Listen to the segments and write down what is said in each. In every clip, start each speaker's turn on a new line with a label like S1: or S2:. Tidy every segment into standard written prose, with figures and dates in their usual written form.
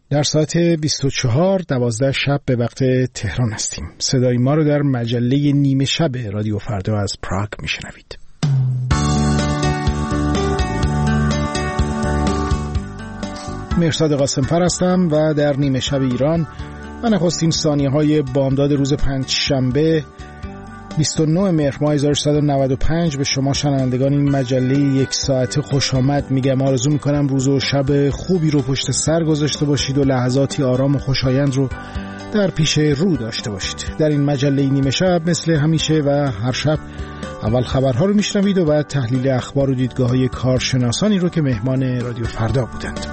S1: در ساعت 24:12 شب به وقت تهران هستیم. صدای ما رو در مجله نیمه شب رادیو فردا از پراگ میشنوید. مرساد قاسمفر هستم و در نیمه شب ایران و نخستین ثانیه‌های بامداد روز پنجشنبه 29 مهر ماه 1395 به شما شنوندگان این مجله یک ساعته خوش آمد میگم. آرزو میکنم روز و شب خوبی رو پشت سر گذاشته باشید و لحظاتی آرام و خوشایند رو در پیش رو داشته باشید. در این مجله نیمه شب مثل همیشه و هر شب اول خبرها رو میشنوید و بعد تحلیل اخبار و دیدگاه‌های کارشناسانی رو که مهمان رادیو فردا بودند.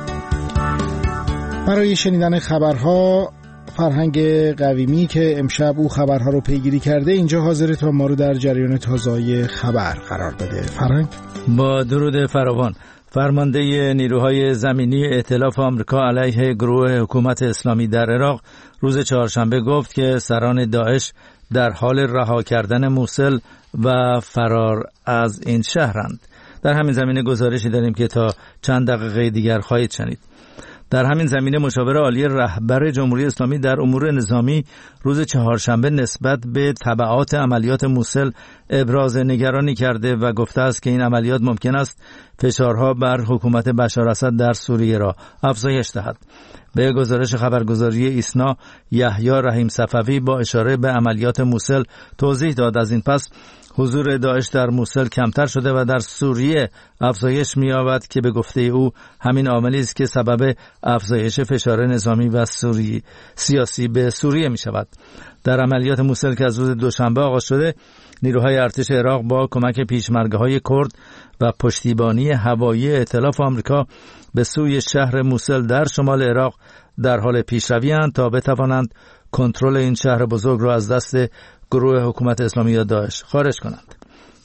S1: برای شنیدن خبرها فرهنگ قویمی که امشب او خبرها رو پیگیری کرده اینجا حاضره تا ما رو در جریان تازه‌های خبر قرار بده. فرهنگ؟
S2: با درود فراوان. فرمانده نیروهای زمینی ائتلاف آمریکا علیه گروه حکومت اسلامی در عراق روز چهارشنبه گفت که سران داعش در حال رها کردن موصل و فرار از این شهرند. در همین زمینه گزارشی داریم که تا چند دقیقه دیگر خواهید شنید. در همین زمینه مشاور عالی رهبر جمهوری اسلامی در امور نظامی روز چهارشنبه نسبت به تبعات عملیات موصل ابراز نگرانی کرده و گفته است که این عملیات ممکن است فشارها بر حکومت بشار اسد در سوریه را افزایش دهد. به گزارش خبرگزاری ایسنا یحیی رحیم صفوی با اشاره به عملیات موصل توضیح داد از این پس حضور داعش در موصل کمتر شده و در سوریه افزایش می‌یابد که به گفته او همین عاملی است که سبب افزایش فشار نظامی و سیاسی به سوریه می‌شود. در عملیات موصل که از روز دوشنبه آغاز شده، نیروهای ارتش عراق با کمک پیشمرگه‌های کرد و پشتیبانی هوایی ائتلاف آمریکا به سوی شهر موصل در شمال عراق در حال پیشروی‌اند تا بتوانند کنترل این شهر بزرگ را از دست گروه حکومت اسلامی یا داعش خارج کنند.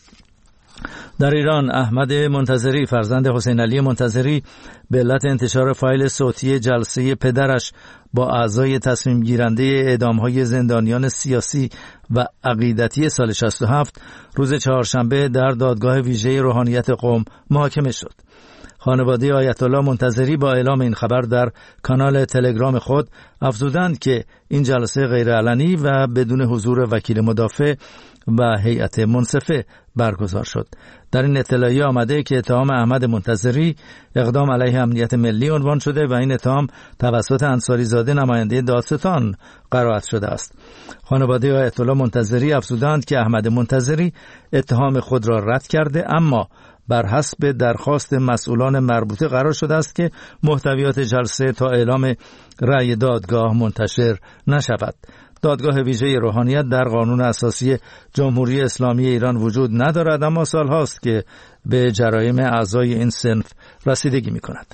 S2: در ایران احمد منتظری فرزند حسین علی منتظری به علت انتشار فایل صوتی جلسه پدرش با اعضای تصمیم گیرنده اعدام‌های زندانیان سیاسی و عقیدتی سال 67 روز چهارشنبه در دادگاه ویژه روحانیت قم محاکمه شد. خانواده آیت الله منتظری با اعلام این خبر در کانال تلگرام خود افزودند که این جلسه غیرعلنی و بدون حضور وکیل مدافع و هیئت منصفه برگزار شد. در این اطلاعیه آمده که اتهام احمد منتظری اقدام علیه امنیت ملی عنوان شده و این اتهام توسط انصاری زاده نماینده دادستان قرائت شده است. خانواده آیت الله منتظری افزودند که احمد منتظری اتهام خود را رد کرده، اما بر حسب درخواست مسئولان مربوطه قرار شده است که محتویات جلسه تا اعلام رأی دادگاه منتشر نشود. دادگاه ویژه روحانیت در قانون اساسی جمهوری اسلامی ایران وجود ندارد، اما سالهاست که به جرایم اعضای این صنف رسیدگی می کند.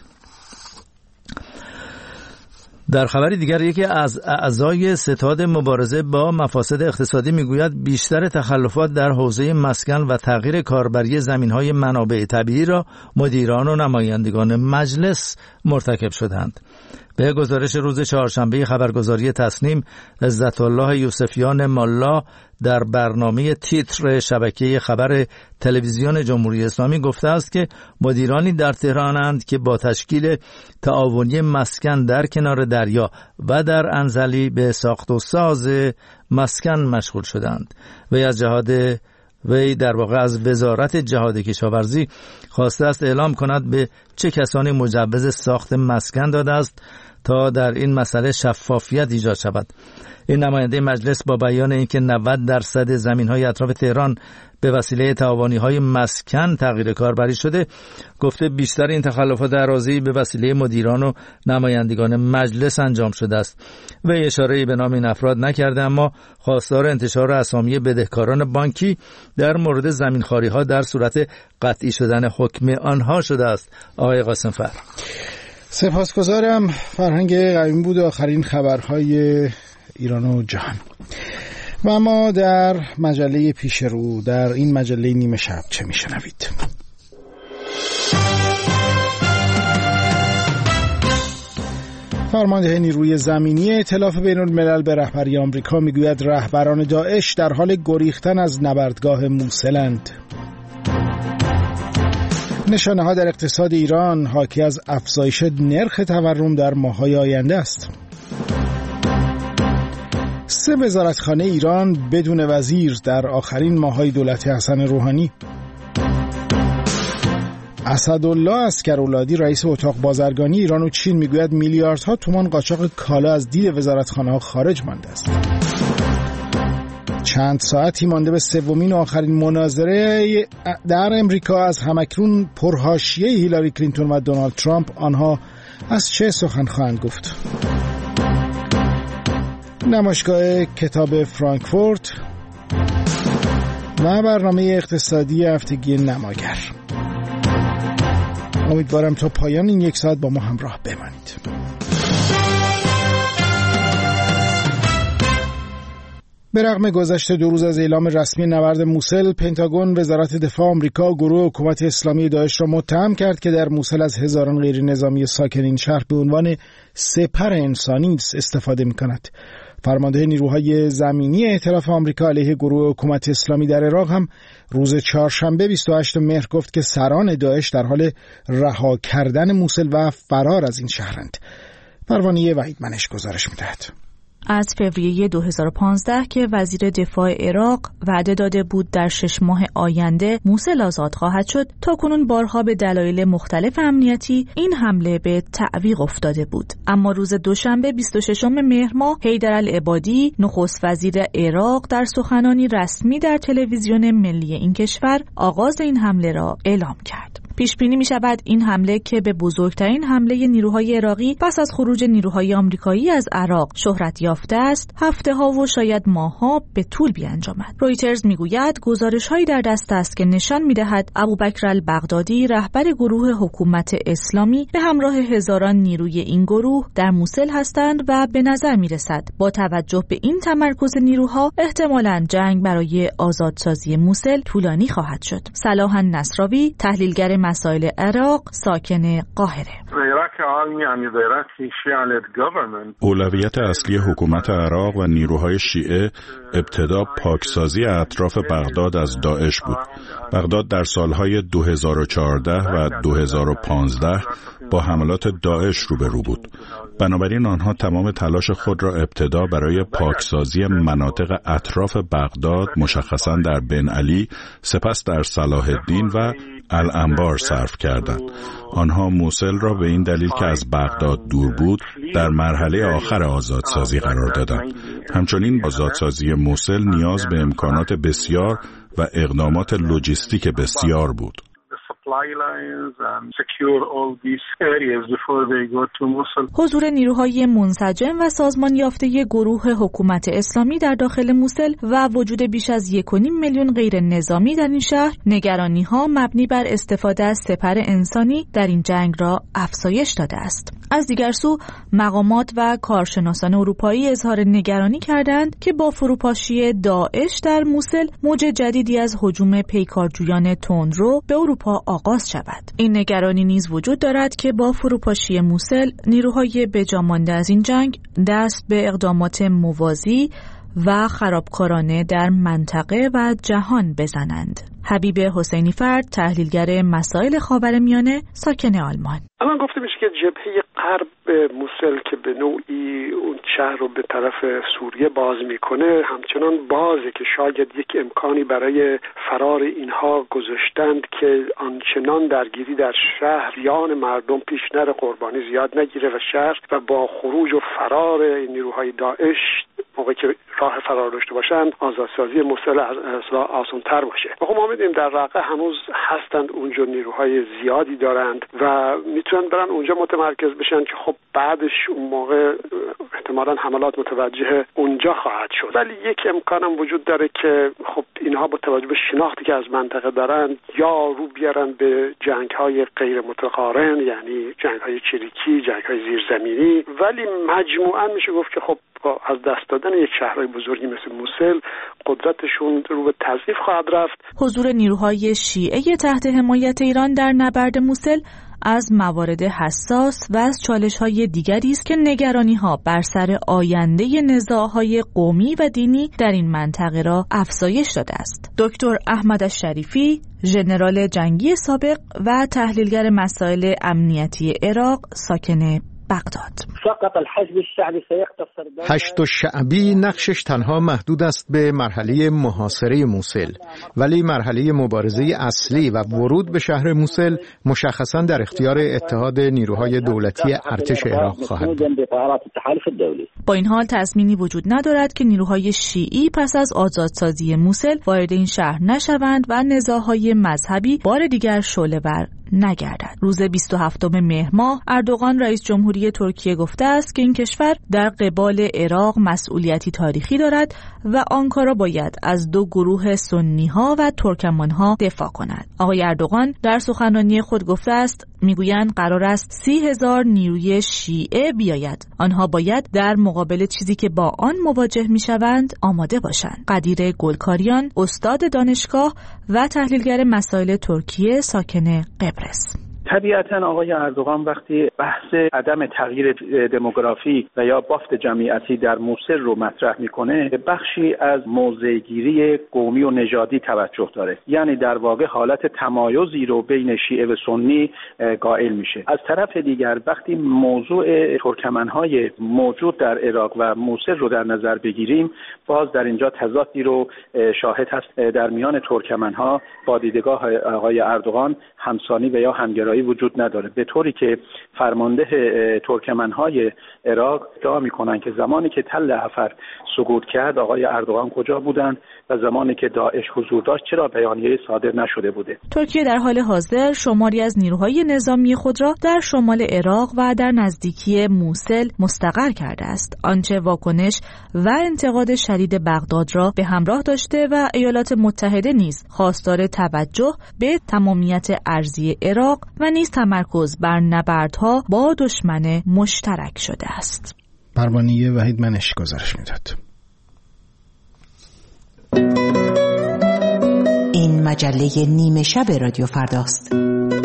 S2: در خبری دیگر یکی از اعضای ستاد مبارزه با مفاسد اقتصادی میگوید بیشتر تخلفات در حوزه مسکن و تغییر کاربری زمینهای منابع طبیعی را مدیران و نمایندگان مجلس مرتکب شدند. به گزارش روز چهارشنبه خبرگزاری تصنیم، عزت الله یوسفیان مالا در برنامه تیتر شبکه خبر تلویزیون جمهوری اسلامی گفته است که مدیرانی در تهرانند که با تشکیل تعاونی مسکن در کنار دریا و در انزلی به ساخت و ساز مسکن مشغول شدند. وی در واقع از وزارت جهاد کشاورزی خواسته است اعلام کند به چه کسانی مجوز ساخت مسکن داده است تا در این مسئله شفافیت ایجاد شود. این نماینده مجلس با بیان اینکه 90% زمین‌های اطراف تهران به وسیله تعاونی‌های مسکن تغییر کاربری شده، گفته بیشتر این تخلفات اراضی به وسیله مدیران و نمایندگان مجلس انجام شده است. و اشاره‌ای به نام این افراد نکرده، اما خواستار انتشار اسامی بدهکاران بانکی در مورد زمینخواری‌ها در صورت قطعی شدن حکم آنها شده است. آقای قاسمفر.
S1: سپاسگزارم. فرهنگ قویمی بود آخرین خبرهای ایران و جهان. و ما در مجله پیش رو، در این مجله نیمه شب چه میشنوید؟ فرمانده نیروی زمینی ائتلاف بین‌الملل به رهبری آمریکا میگوید رهبران داعش در حال گریختن از نبردگاه موصلند. نشانه‌ها در اقتصاد ایران حاکی از افزایش نرخ تورم در ماه‌های آینده است. 3 وزارتخانه ایران بدون وزیر در آخرین ماه‌های دولت حسن روحانی. اسدالله عسکرولادی رئیس اتاق بازرگانی ایران و چین میگوید میلیاردها تومان قاچاق کالا از دید وزارتخانه‌ها خارج مانده است. چند ساعتی مانده به سومین و آخرین مناظره در امریکا از همکنون پرحاشیه هیلاری کلینتون و دونالد ترامپ، آنها از چه سخن خواهند گفت؟ نمایشگاه کتاب فرانکفورت و برنامه اقتصادی هفتگی نماگر. امیدوارم تا پایان این 1 ساعت با ما همراه بمانید. به رغم گذشت 2 روز از اعلام رسمی نبرد موسل، پنتاگون وزارت دفاع آمریکا گروه حکومت اسلامی داعش را متهم کرد که در موسل از هزاران غیر نظامی ساکن این شهر به عنوان سپر انسانی استفاده می‌کند. فرمانده نیروهای زمینی ائتلاف آمریکا علیه گروه حکومت اسلامی در عراق هم روز چهارشنبه 28 مهر گفت که سران داعش در حال رها کردن موسل و فرار از این شهرند. پروانه وحید منش گزارش می‌دهد.
S3: از فوریه 2015 که وزیر دفاع عراق وعده داده بود در 6 ماه آینده موسل آزاد خواهد شد، تا کنون بارها به دلایل مختلف امنیتی این حمله به تعویق افتاده بود. اما روز دوشنبه 26 مهر ماه حیدرالعبادی نخست وزیر عراق در سخنانی رسمی در تلویزیون ملی این کشور آغاز این حمله را اعلام کرد. پیش بینی می شود این حمله که به بزرگترین حمله نیروهای عراقی پس از خروج نیروهای آمریکایی از عراق شهرت یافته است، هفته‌ها و شاید ماه‌ها به طول بیانجامد. رویترز میگوید گزارش‌هایی در دست است که نشان می‌دهد ابوبکر البغدادی رهبر گروه حکومت اسلامی به همراه هزاران نیروی این گروه در موسل هستند و به نظر می‌رسد با توجه به این تمرکز نیروها احتمالاً جنگ برای آزادسازی موسل طولانی خواهد شد. صلاح النصراوی، تحلیلگر مسائل عراق، ساکن قاهره.
S4: اولویت اصلی حکومت عراق و نیروهای شیعه ابتدا پاکسازی اطراف بغداد از داعش بود. بغداد در سالهای 2014 و 2015 با حملات داعش روبرو بود. بنابراین آنها تمام تلاش خود را ابتدا برای پاکسازی مناطق اطراف بغداد، مشخصاً در بن علی، سپس در صلاح الدین و الانبار صرف کردند. آنها موسل را به این دلیل که از بغداد دور بود در مرحله آخر آزادسازی قرار دادند. همچنین آزادسازی موسل نیاز به امکانات بسیار و اقدامات لوجستیک بسیار بود.
S3: حضور نیروهای منسجم و سازمان یافته گروه حکومت اسلامی در داخل موسل و وجود بیش از 1.5 میلیون غیر نظامی در این شهر نگرانی‌ها مبنی بر استفاده از سپر انسانی در این جنگ را افزایش داده است. از دیگر سو مقامات و کارشناسان اروپایی اظهار نگرانی کردند که با فروپاشی داعش در موسل موج جدیدی از هجوم پیکارجویان تندرو به اروپا آغاز شود. این نگرانی نیز وجود دارد که با فروپاشی موسل نیروهای بجا مانده از این جنگ دست به اقدامات موازی و خرابکارانه در منطقه و جهان بزنند. حبیب حسینی فرد، تحلیلگر مسائل خاورمیانه، ساکن آلمان.
S5: الان گفته میشه که جبهه غرب موسل که به نوعی اون شهر رو به طرف سوریه باز میکنه همچنان بازه که شاید یک امکانی برای فرار اینها گذاشتند که آنچنان درگیری در شهر زیان مردم پیش نره، قربانی زیاد نگیره و شهر و با خروج و فرار نیروهای داعش موقعی که راه فرار داشته باشند آزادسازی موسل آسان‌تر باشه. خب ما می‌دونیم در رقه هنوز هستند اونجا نیروهای زیادی دارند و میتونن برن اونجا متمرکز بشن که خب بعدش اون موقع احتمالاً حملات متوجه اونجا خواهد شد. ولی یک امکانم وجود داره که خب اینها با توجه به شناختی که از منطقه دارن یا رو بیارن به جنگ‌های غیر متقارن، یعنی جنگ‌های چریکی، جنگ‌های زیرزمینی، ولی مجموعاً میشه گفت که خب با از دست دادن یک شهرهای بزرگی مثل موسل قدرتشون رو به تضعیف خواهد رفت.
S3: حضور نیروهای شیعه تحت حمایت ایران در نبرد موسل از موارد حساس و از چالش‌های دیگری است که نگرانی‌ها بر سر آینده نزاع‌های قومی و دینی در این منطقه را افزایش داده است. دکتر احمد الشریفی، ژنرال جنگی سابق و تحلیلگر مسائل امنیتی عراق، ساکن بغداد.
S6: حشد شعبی نقشش تنها محدود است به مرحله محاصره موسل، ولی مرحله مبارزه اصلی و ورود به شهر موسل مشخصاً در اختیار اتحاد نیروهای دولتی ارتش عراق خواهد بود.
S3: با این حال تضمینی وجود ندارد که نیروهای شیعی پس از آزادسازی موسل وارد این شهر نشوند و نزاع‌های مذهبی بار دیگر شعله‌ور نگردد. روز 27 مهر ماه اردوغان رئیس جمهوری ترکیه گفته است که این کشور در قبال عراق مسئولیتی تاریخی دارد و آنکارا باید از دو گروه سنی‌ها و ترکمان‌ها دفاع کند. آقای اردوغان در سخنرانی خود گفته است، میگویند قرار است 30,000 نیروی شیعه بیاید. آنها باید در مقابل چیزی که با آن مواجه میشوند آماده باشند. قدیر گلکاریان، استاد دانشگاه و تحلیلگر مسائل ترکیه، ساکن قبرس.
S7: طبیعتاً آقای اردوغان وقتی بحث عدم تغییر دموگرافی و یا بافت جمعیتی در موسل رو مطرح میکنه، بخشی از موضع‌گیری قومی و نژادی توجه داره، یعنی در واقع حالت تمایزی رو بین شیعه و سنی قائل میشه. از طرف دیگر وقتی موضوع ترکمن‌های موجود در عراق و موسل رو در نظر بگیریم، باز در اینجا تضادی رو شاهد هست در میان ترکمن‌ها با دیدگاه آقای اردوغان همسانی و یا همگرایی وجود نداره، به طوری که فرمانده ترکمنهای عراق ادعا میکنن که زمانی که تل عفر سقوط کرد آقای اردوغان کجا بودن و زمانی که داعش حضور داشت چرا بیانیه صادر نشده بوده.
S3: ترکیه در حال حاضر شماری از نیروهای نظامی خود را در شمال عراق و در نزدیکی موسل مستقر کرده است، آنچه واکنش و انتقاد شدید بغداد را به همراه داشته و ایالات متحده نیز خواستار توجه به تمامیت ارضی عراق و نیز تمرکز بر نبردها با دشمن مشترک شده است.
S1: پروانه وحید منش گزارش میداد.
S8: این مجله نیمه شب رادیو فرداست.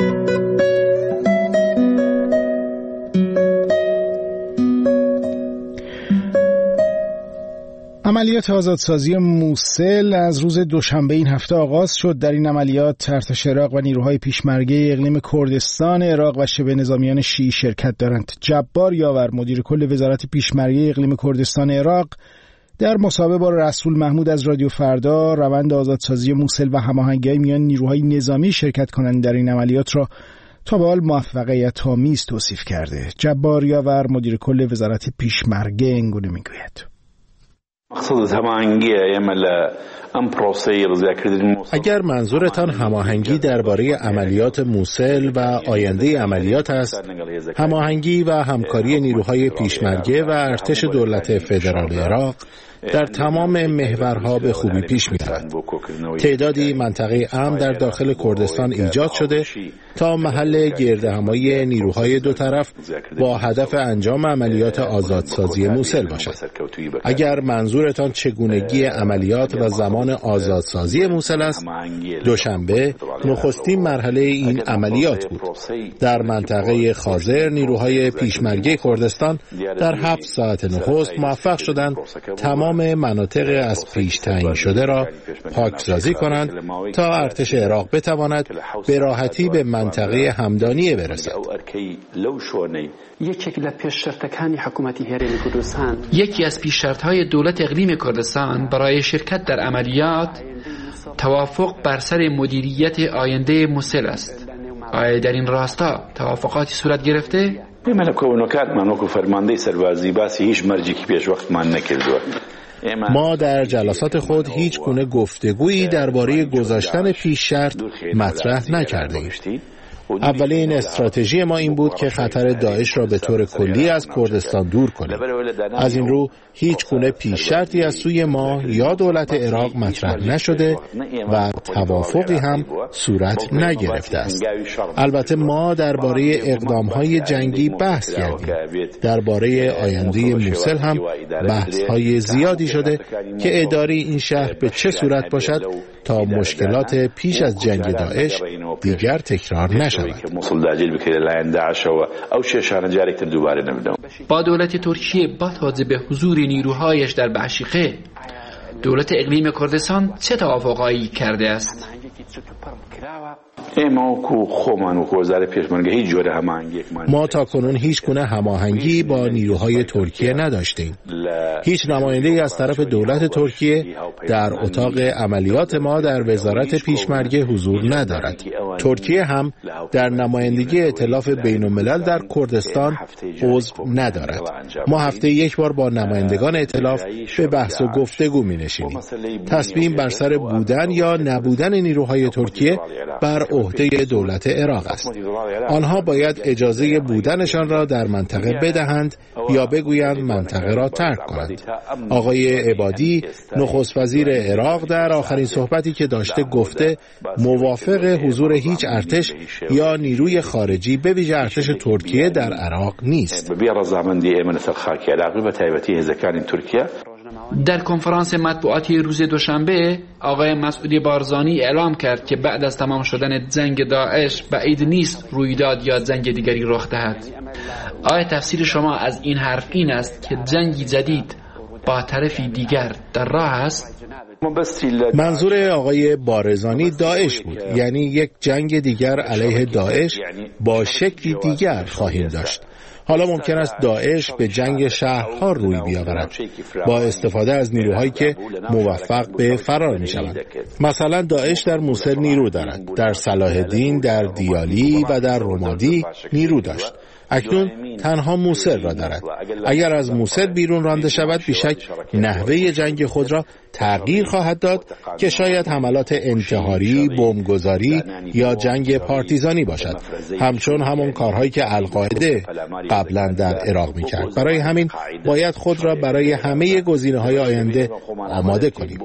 S1: عملیات آزادسازی موسل از روز دوشنبه این هفته آغاز شد. در این عملیات ارتش عراق و نیروهای پیشمرگه اقلیم کردستان عراق و شبه نظامیان شیعی شرکت دارند. جبار یاور، مدیر کل وزارت پیشمرگه اقلیم کردستان عراق، در مصاحبه با رسول محمود از رادیو فردا روند آزادسازی موسل و هماهنگی میان نیروهای نظامی شرکت کنند در این عملیات را تا به حال موفقیت‌آمیز توصیف کرده. جبار یاور، مدیر کل وزارت پیشمرگه، اینگونه میگوید:
S6: اگر منظورتان هماهنگی درباره عملیات موسل و آینده عملیات است، هماهنگی و همکاری نیروهای پیشمرگه و ارتش دولت فدرال عراق در تمام محورها به خوبی پیش می‌رود. تعدادی منطقه امن در داخل کردستان ایجاد شده تا محل گردهمایی نیروهای دو طرف با هدف انجام عملیات آزادسازی موسل باشد. اگر منظورتان چگونگی عملیات و زمان آزادسازی موسل است، دوشنبه نخستین مرحله این عملیات بود. در منطقه خازر نیروهای پیشمرگه کردستان در 7 ساعت نخست موفق شدند تمام مناطق از پیش تعیین شده را پاکسازی کنند تا ارتش عراق بتواند به راحتی به منطقه همدانیه برسد.
S9: یکی از پیش‌شرط‌های دولت اقلیم کردستان برای شرکت در عملیات توافق بر سر مدیریت آینده موسل است. آیا در این راستا توافقاتی صورت گرفته؟
S6: ما در جلسات خود هیچ گونه گفتگویی درباره گذاشتن پیش شرط مطرح نکردیم. اولین استراتژی ما این بود که خطر داعش را به طور کلی از کردستان دور کنیم. از این رو هیچ گونه پیش شرطی از سوی ما یا دولت عراق مطرح نشده و توافقی هم صورت نگرفته است. البته ما درباره اقدام‌های جنگی بحث کردیم. درباره آینده موسل هم بحث‌های زیادی شده که اداره این شهر به چه صورت باشد تا مشکلات پیش از جنگ داعش دیگر تکرار نشود.
S9: با دولت ترکیه با توجه به حضور نیروهایش در بشیقه، دولت اقلیم کردستان چه توافقایی کرده است؟
S6: ما تا کنون هیچ گونه هماهنگی با نیروهای ترکیه نداشتیم. هیچ نماینده‌ای از طرف دولت ترکیه در اتاق عملیات ما در وزارت پیشمرگه حضور ندارد. ترکیه هم در نمایندگی ائتلاف بین‌الملل در کردستان عضو ندارد. ما هفته یک بار با نمایندگان ائتلاف به بحث و گفتگو می‌نشینیم. تصمیم بر سر بودن یا نبودن نیروهای ترکیه بر عهده دولت عراق است. آنها باید اجازه بودنشان را در منطقه بدهند یا بگویند منطقه را ترک کنند. آقای عبادی نخست وزیر عراق در آخرین صحبتی که داشته گفته موافق حضور هیچ ارتش یا نیروی خارجی به ویژه ارتش ترکیه در عراق نیست.
S9: در کنفرانس مطبوعاتی روز دوشنبه آقای مسعود بارزانی اعلام کرد که بعد از تمام شدن جنگ داعش بعید نیست رویداد یا جنگ دیگری رخ دهد. آیا تفسیر شما از این حرف این است که جنگی جدید با طرفی دیگر در راه است؟
S6: منظور آقای بارزانی داعش بود، یعنی یک جنگ دیگر علیه داعش با شکلی دیگر خواهیم داشت. حالا ممکن است داعش به جنگ شهرها روی بیاورد با استفاده از نیروهایی که موفق به فرار می شوند. مثلا داعش در موسل نیرو دارد، در صلاح الدین، در دیالی و در رمادی نیرو داشت. اکنون تنها موسل را دارد. اگر از موسل بیرون رانده شود بیشک نحوه جنگ خود را تغییر خواهد داد که شاید حملات انتحاری، بمبگذاری یا جنگ پارتیزانی باشد، همچون همون کارهایی که القاعده قبلا در عراق می‌کرد. برای همین باید خود را برای همه گزینه‌های آینده آماده کنیم.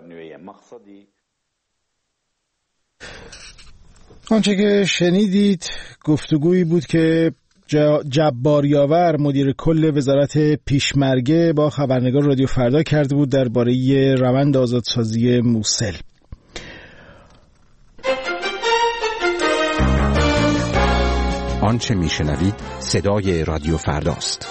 S1: آنچه که شنیدید گفتگویی بود که جبار یاور مدیر کل وزارت پیشمرگه با خبرنگار رادیو فردا کرده بود درباره روند آزادسازی موسل.
S10: آنچه میشنوید صدای رادیو فرداست.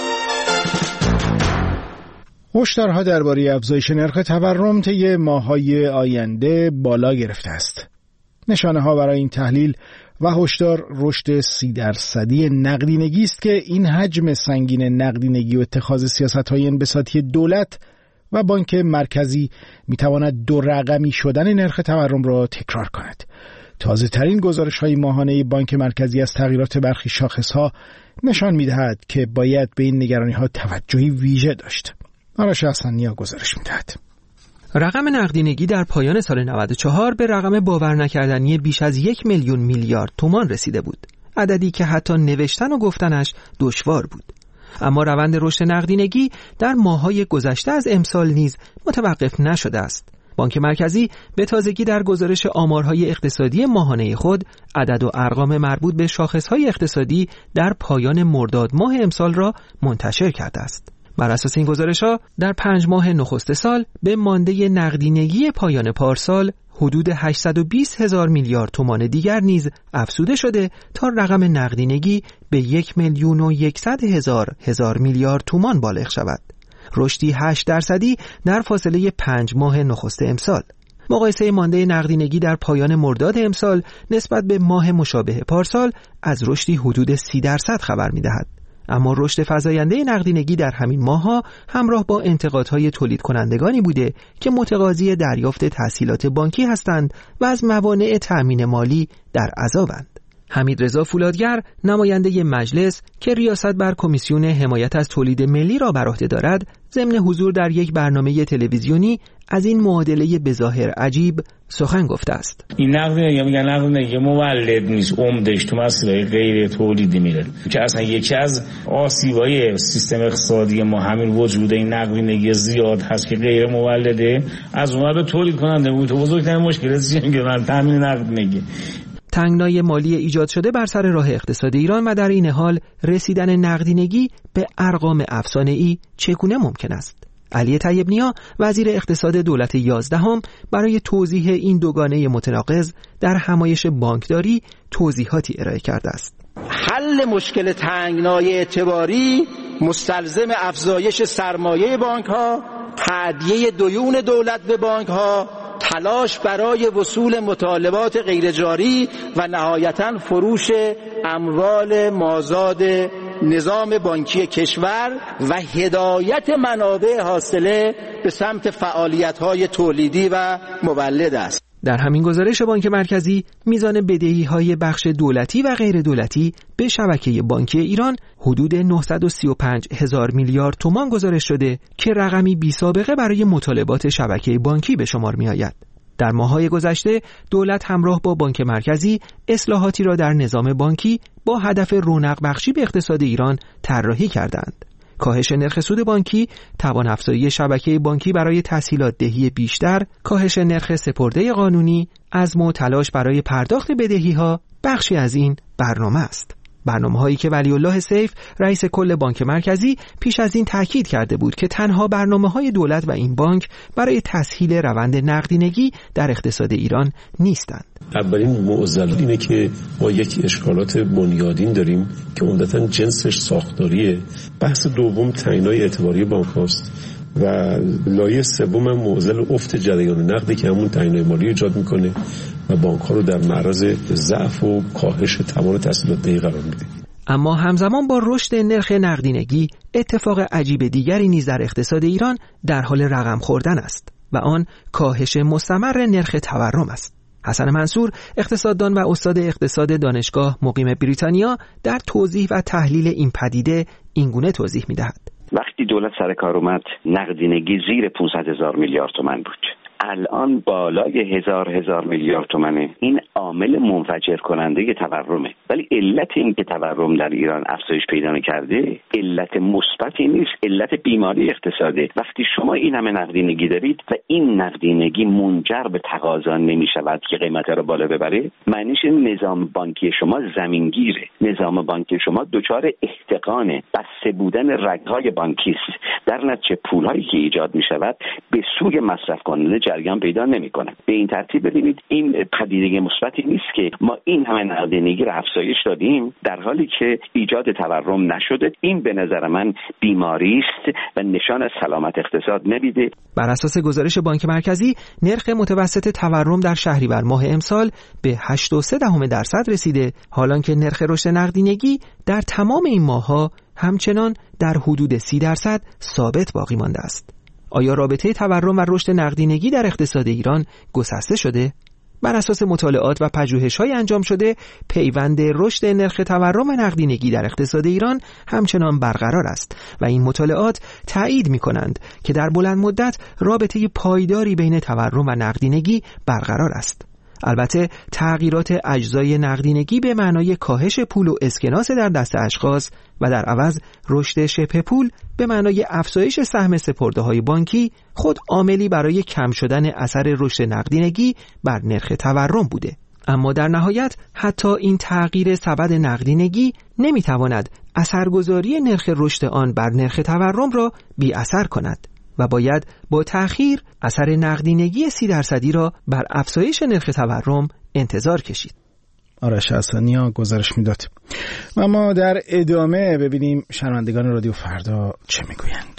S1: هشدارها درباره افزایش نرخ تورم طی ماه‌های آینده بالا گرفته است. نشانه‌ها برای این تحلیل و هشدار رشد 30% نقدینگی است که این حجم سنگین نقدینگی و اتخاذ سیاست‌های انبساطی دولت و بانک مرکزی می‌تواند دو رقمی شدن نرخ تورم را تکرار کند. تازه‌ترین گزارش‌های ماهانه بانک مرکزی از تغییرات برخی شاخص‌ها نشان می‌دهد که باید به این نگرانی‌ها توجهی ویژه داشت. آرش حسنی‌ها گزارش می‌دهد.
S11: رقم نقدینگی در پایان سال 94 به رقم باور نکردنی بیش از 1 میلیون میلیارد تومان رسیده بود. عددی که حتی نوشتن و گفتنش دشوار بود. اما روند رشد نقدینگی در ماه‌های گذشته از امسال نیز متوقف نشده است. بانک مرکزی به تازگی در گزارش آمارهای اقتصادی ماهانه خود عدد و ارقام مربوط به شاخص‌های اقتصادی در پایان مرداد ماه امسال را منتشر کرده است. بر اساس این گزارش‌ها در 5 ماه نخست سال به مانده نقدینگی پایان پارسال حدود 820,000 میلیارد تومان دیگر نیز افزوده شده تا رقم نقدینگی به 1,100,000 میلیارد تومان بالغ شود. رشدی 8% در فاصله 5 ماه نخست امسال. مقایسه مانده نقدینگی در پایان مرداد امسال نسبت به ماه مشابه پارسال از رشدی حدود 30% خبر می‌دهد. اما رشد فزاینده نقدینگی در همین ماه‌ها همراه با انتقادهای تولید کنندگانی بوده که متقاضی دریافت تسهیلات بانکی هستند و از موانع تأمین مالی در عذابند. حمیدرضا فولادگر نماینده مجلس که ریاست بر کمیسیون حمایت از تولید ملی را بر عهده دارد، ضمن حضور در یک برنامه تلویزیونی از این معادله بظاهر عجیب سخن گفته است.
S12: این نقدینگی میگن نقدینگی مولد نیست، عمدش تو مسائل غیر تولیدی میره که اصلا یکی از آسیب‌های سیستم اقتصادی ما همین وجود این نقدینگی زیاد هست که غیر مولده، از اون به تولید کننده بود. تو بزرگترین مشکل چیه که من تامین نقدینگی
S11: تنگنای مالی ایجاد شده بر سر راه اقتصاد ایران و در این حال رسیدن نقدینگی به ارقام افسانه‌ای چگونه ممکن است؟ علی طیب نیا وزیر اقتصاد دولت 11 برای توضیح این دوگانه متناقض در همایش بانکداری توضیحاتی ارائه کرده است.
S13: حل مشکل تنگنای اعتباری مستلزم افزایش سرمایه بانک‌ها، تادیه دیون دولت به بانک‌ها، تلاش برای وصول مطالبات غیرجاری و نهایتاً فروش اموال مازاد نظام بانکی کشور و هدایت منابع حاصله به سمت فعالیت‌های تولیدی و مولد است.
S11: در همین گزارش بانک مرکزی میزان بدهی‌های بخش دولتی و غیر دولتی به شبکه بانکی ایران حدود 935,000 میلیارد تومان گزارش شده که رقمی بی سابقه برای مطالبات شبکه بانکی به شمار می‌آید. در ماه‌های گذشته دولت همراه با بانک مرکزی اصلاحاتی را در نظام بانکی با هدف رونق بخشی به اقتصاد ایران طراحی کردند. کاهش نرخ سود بانکی، توان افزایی شبکه بانکی برای تسهیلات دهی بیشتر، کاهش نرخ سپرده قانونی، عزم و تلاش برای پرداخت بدهی‌ها بخشی از این برنامه است. برنامه‌هایی که ولی الله سیف رئیس کل بانک مرکزی پیش از این تاکید کرده بود که تنها برنامه‌های دولت و این بانک برای تسهیل روند نقدینگی در اقتصاد ایران نیستند.
S14: اولین معضل اینه که ما یک اشکالات بنیادین داریم که عمدتاً جنسش ساختاریه. بحث دوم تنگنای اعتباری بانک‌هاست و لایه سوم معضل افت جریان نقدی که همون تنگنای مالی ایجاد میکنه و بانک‌ها رو در معرض ضعف و کاهش توان تسهیلات دهی قرار میده.
S11: اما همزمان با رشد نرخ نقدینگی اتفاق عجیب دیگری نیز در اقتصاد ایران در حال رقم خوردن است و آن کاهش مستمر نرخ تورم است. حسن منصور اقتصاددان و استاد اقتصاد دانشگاه مقیم بریتانیا در توضیح و تحلیل این پدیده اینگونه توضیح می‌دهد.
S15: وقتی دولت سر کار اومد نقدینگی زیر 500,000 میلیارد تومان بود. الان بالای 1000 میلیارد تومانه. این عامل منفجر کننده تورمه. ولی علت این که تورم در ایران افزایش پیدا نکرده علت مثبتی نیست، علت بیماری اقتصاده. وقتی شما این همه نقدینگی دارید و این نقدینگی منجر به تقاضا نمیشود که قیمت رو بالا ببره، معنیش نظام بانکی شما زمینگیره. نظام بانکی شما دچار احتقانه، بسته بودن رگ‌های بانکی است. در نتیجه پول‌هایی که ایجاد میشود به سوی مصرف کننده جریان پیدا نمیکنه. به این ترتیب ببینید این پدیده مثبتی نیست که ما این همه نقدینگی رو افزایش دادیم در حالی که ایجاد تورم نشده. این به نظر من بیماری است و نشان از سلامت اقتصاد نمیده.
S11: بر اساس گزارش بانک مرکزی نرخ متوسط تورم در شهریور ماه امسال به 8.3% رسیده، حالانکه نرخ رشد نقدینگی در تمام این ماه‌ها همچنان در حدود 30% ثابت باقی مانده است. آیا رابطه تورم و رشد نقدینگی در اقتصاد ایران گسسته شده؟ بر اساس مطالعات و پژوهش‌های انجام شده، پیوند رشد نرخ تورم و نقدینگی در اقتصاد ایران همچنان برقرار است و این مطالعات تایید می‌کنند که در بلند مدت رابطه پایداری بین تورم و نقدینگی برقرار است. البته تغییرات اجزای نقدینگی به معنای کاهش پول و اسکناس در دست اشخاص و در عوض رشد شبه پول به معنای افزایش سهم سپرده‌های بانکی خود عاملی برای کم شدن اثر رشد نقدینگی بر نرخ تورم بوده. اما در نهایت حتی این تغییر سبد نقدینگی نمیتواند اثرگذاری نرخ رشد آن بر نرخ تورم را بی اثر کند و باید با تأخیر اثر نقدینگی 30% را بر افزایش نرخ تورم انتظار کشید.
S1: آرش حسنی گزارش میداد. و ما در ادامه ببینیم شنوندگان رادیو فردا چه میگویند.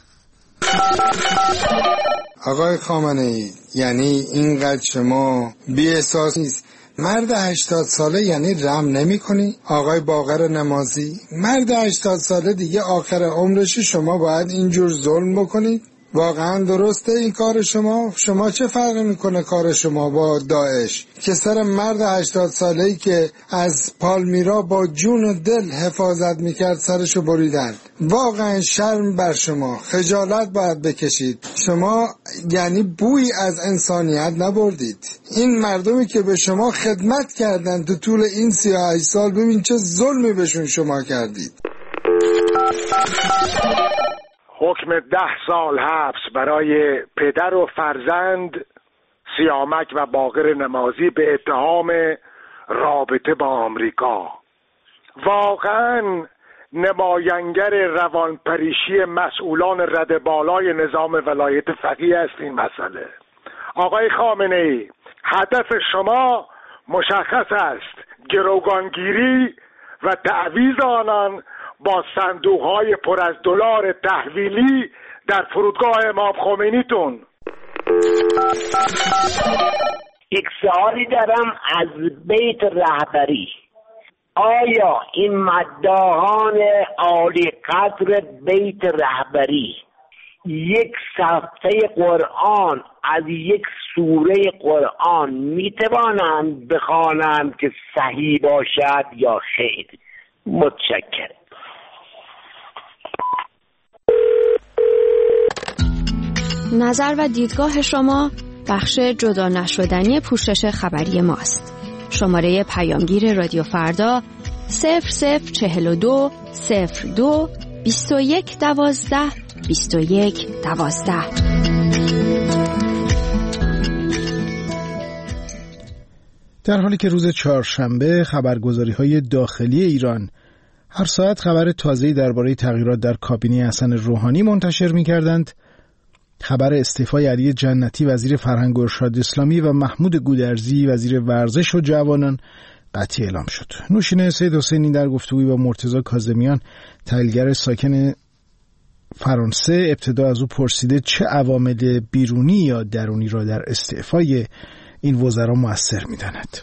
S16: آقای خامنه‌ای، یعنی اینقدر شما بی احساس نیست؟ مرد 80 ساله یعنی رم نمی کنی؟ آقای باقر نمازی، مرد 80 ساله دیگه آخر عمرش شما باید اینجور ظلم بکنید؟ واقعا درسته این کار شما چه فرقی میکنه کار شما با داعش که سر مرد 80 ساله‌ای که از پالمیرا با جون و دل حفاظت میکرد سرشو بریدن؟ واقعا شرم بر شما، خجالت باید بکشید. شما یعنی بوی از انسانیت نبردید. این مردمی که به شما خدمت کردن تو طول این 38 سال، ببین چه ظلمی بهشون شما کردید.
S17: حکم 10 سال حبس برای پدر و فرزند سیامک و باقر نمازی به اتهام رابطه با آمریکا. واقعا نماینگر روانپریشی مسئولان رده بالای نظام ولایت فقیه است این مسئله. آقای خامنه ای، هدف شما مشخص است: گروگانگیری و تعویض آنان با صندوق‌های پر از دلار تحویلی در فرودگاه امام خمینیتون.
S18: یک سوالی دارم از بیت رهبری. آیا این مداحان عالی قدر بیت رهبری یک صفحه قرآن از یک سوره قرآن میتوانند بخوانند که صحیح باشد یا خیر؟ متشکرم.
S19: نظر و دیدگاه شما بخش جدا نشدنی پوشش خبری ماست. شماره پیامگیر رادیو فردا 0042 02 21 12 21 12.
S1: در حالی که روز چهارشنبه خبرگزاری‌های داخلی ایران هر ساعت خبر تازه‌ای درباره تغییرات در کابینه حسن روحانی منتشر می‌کردند، خبر استعفای علی جنتی وزیر فرهنگ و ارشاد اسلامی و محمود گودرزی وزیر ورزش و جوانان قطعی اعلام شد. نوشین سید حسینی در گفتگویی با مرتضی کاظمیان، تحلیلگر ساکن فرانسه، ابتدا از او پرسیده چه عوامل بیرونی یا درونی را در استعفای این وزرا مؤثر می‌داند.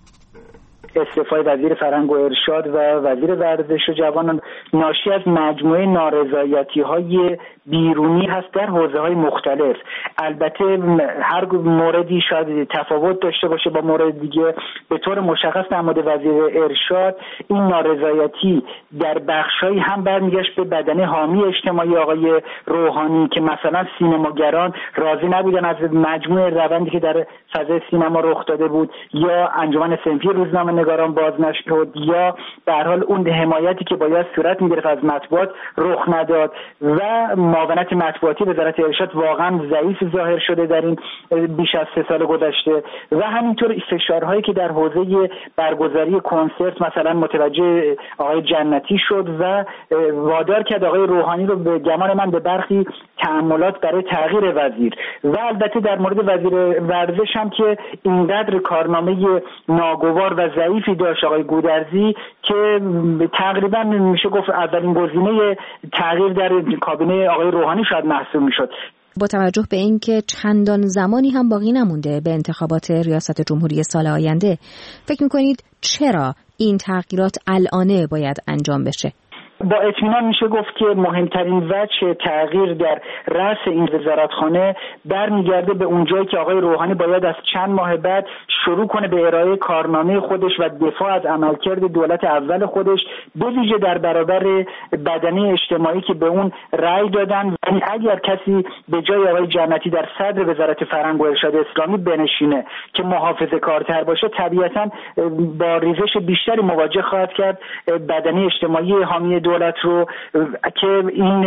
S7: استعفای وزیر فرهنگ و ارشاد و وزیر ورزش و جوانان ناشی از مجموعه نارضایتی‌های بیرونی هست در حوزه‌های مختلف. البته هر موردی شاید تفاوت داشته باشه با مورد دیگه. به طور مشخص در مورد وزیر ارشاد این نارضایتی در بخش‌هایی هم برمیگشت به بدنه حامی اجتماعی آقای روحانی که مثلا سینماگران راضی نبودن از مجموعه روندی که در فضای سینما رخ داده بود، یا انجمن صنفی روزنامه‌نگاران باز نشد، یا به هر حال اون حمایتی که باید صورت می‌گرفت از مطبوعات رخ نداد و معاونت مطبوعاتی وزارت ارشاد واقعا ضعیف ظاهر شده در این بیش از 3 سال گذشته. و همینطور فشارهایی که در حوزه برگزاری کنسرت مثلا متوجه آقای جنتی شد و وادار کرد آقای روحانی رو به گمان من به برخی تأملات برای تغییر وزیر. و البته در مورد وزیر ورزش هم که اینقدر کارنامه ناگوار و ضعیفی داشت آقای گودرزی که تقریبا میشه گفت اولین گزینه تغییر در کابینه آقای روحانی شاید محسوب میشد.
S19: با توجه به اینکه چندان زمانی هم باقی نمونده به انتخابات ریاست جمهوری سال آینده، فکر میکنید چرا این تغییرات الانه باید انجام بشه؟
S7: با اطمینان میشه گفت که مهمترین وجه تغییر در رأس این وزارتخانه برمیگرده به اونجایی که آقای روحانی باید از چند ماه بعد شروع کنه به ارائه کارنامه خودش و دفاع از عملکرد دولت اول خودش، به ویژه در برابر بدنه اجتماعی که به اون رأی دادن. یعنی اگر کسی به جای آقای جنتی در صدر وزارت فرهنگ و ارشاد اسلامی بنشینه که محافظه‌کارتر باشه، طبیعتاً با ریزش بیشتری مواجه خواهد کرد بدنه اجتماعی حامی دولت رو که این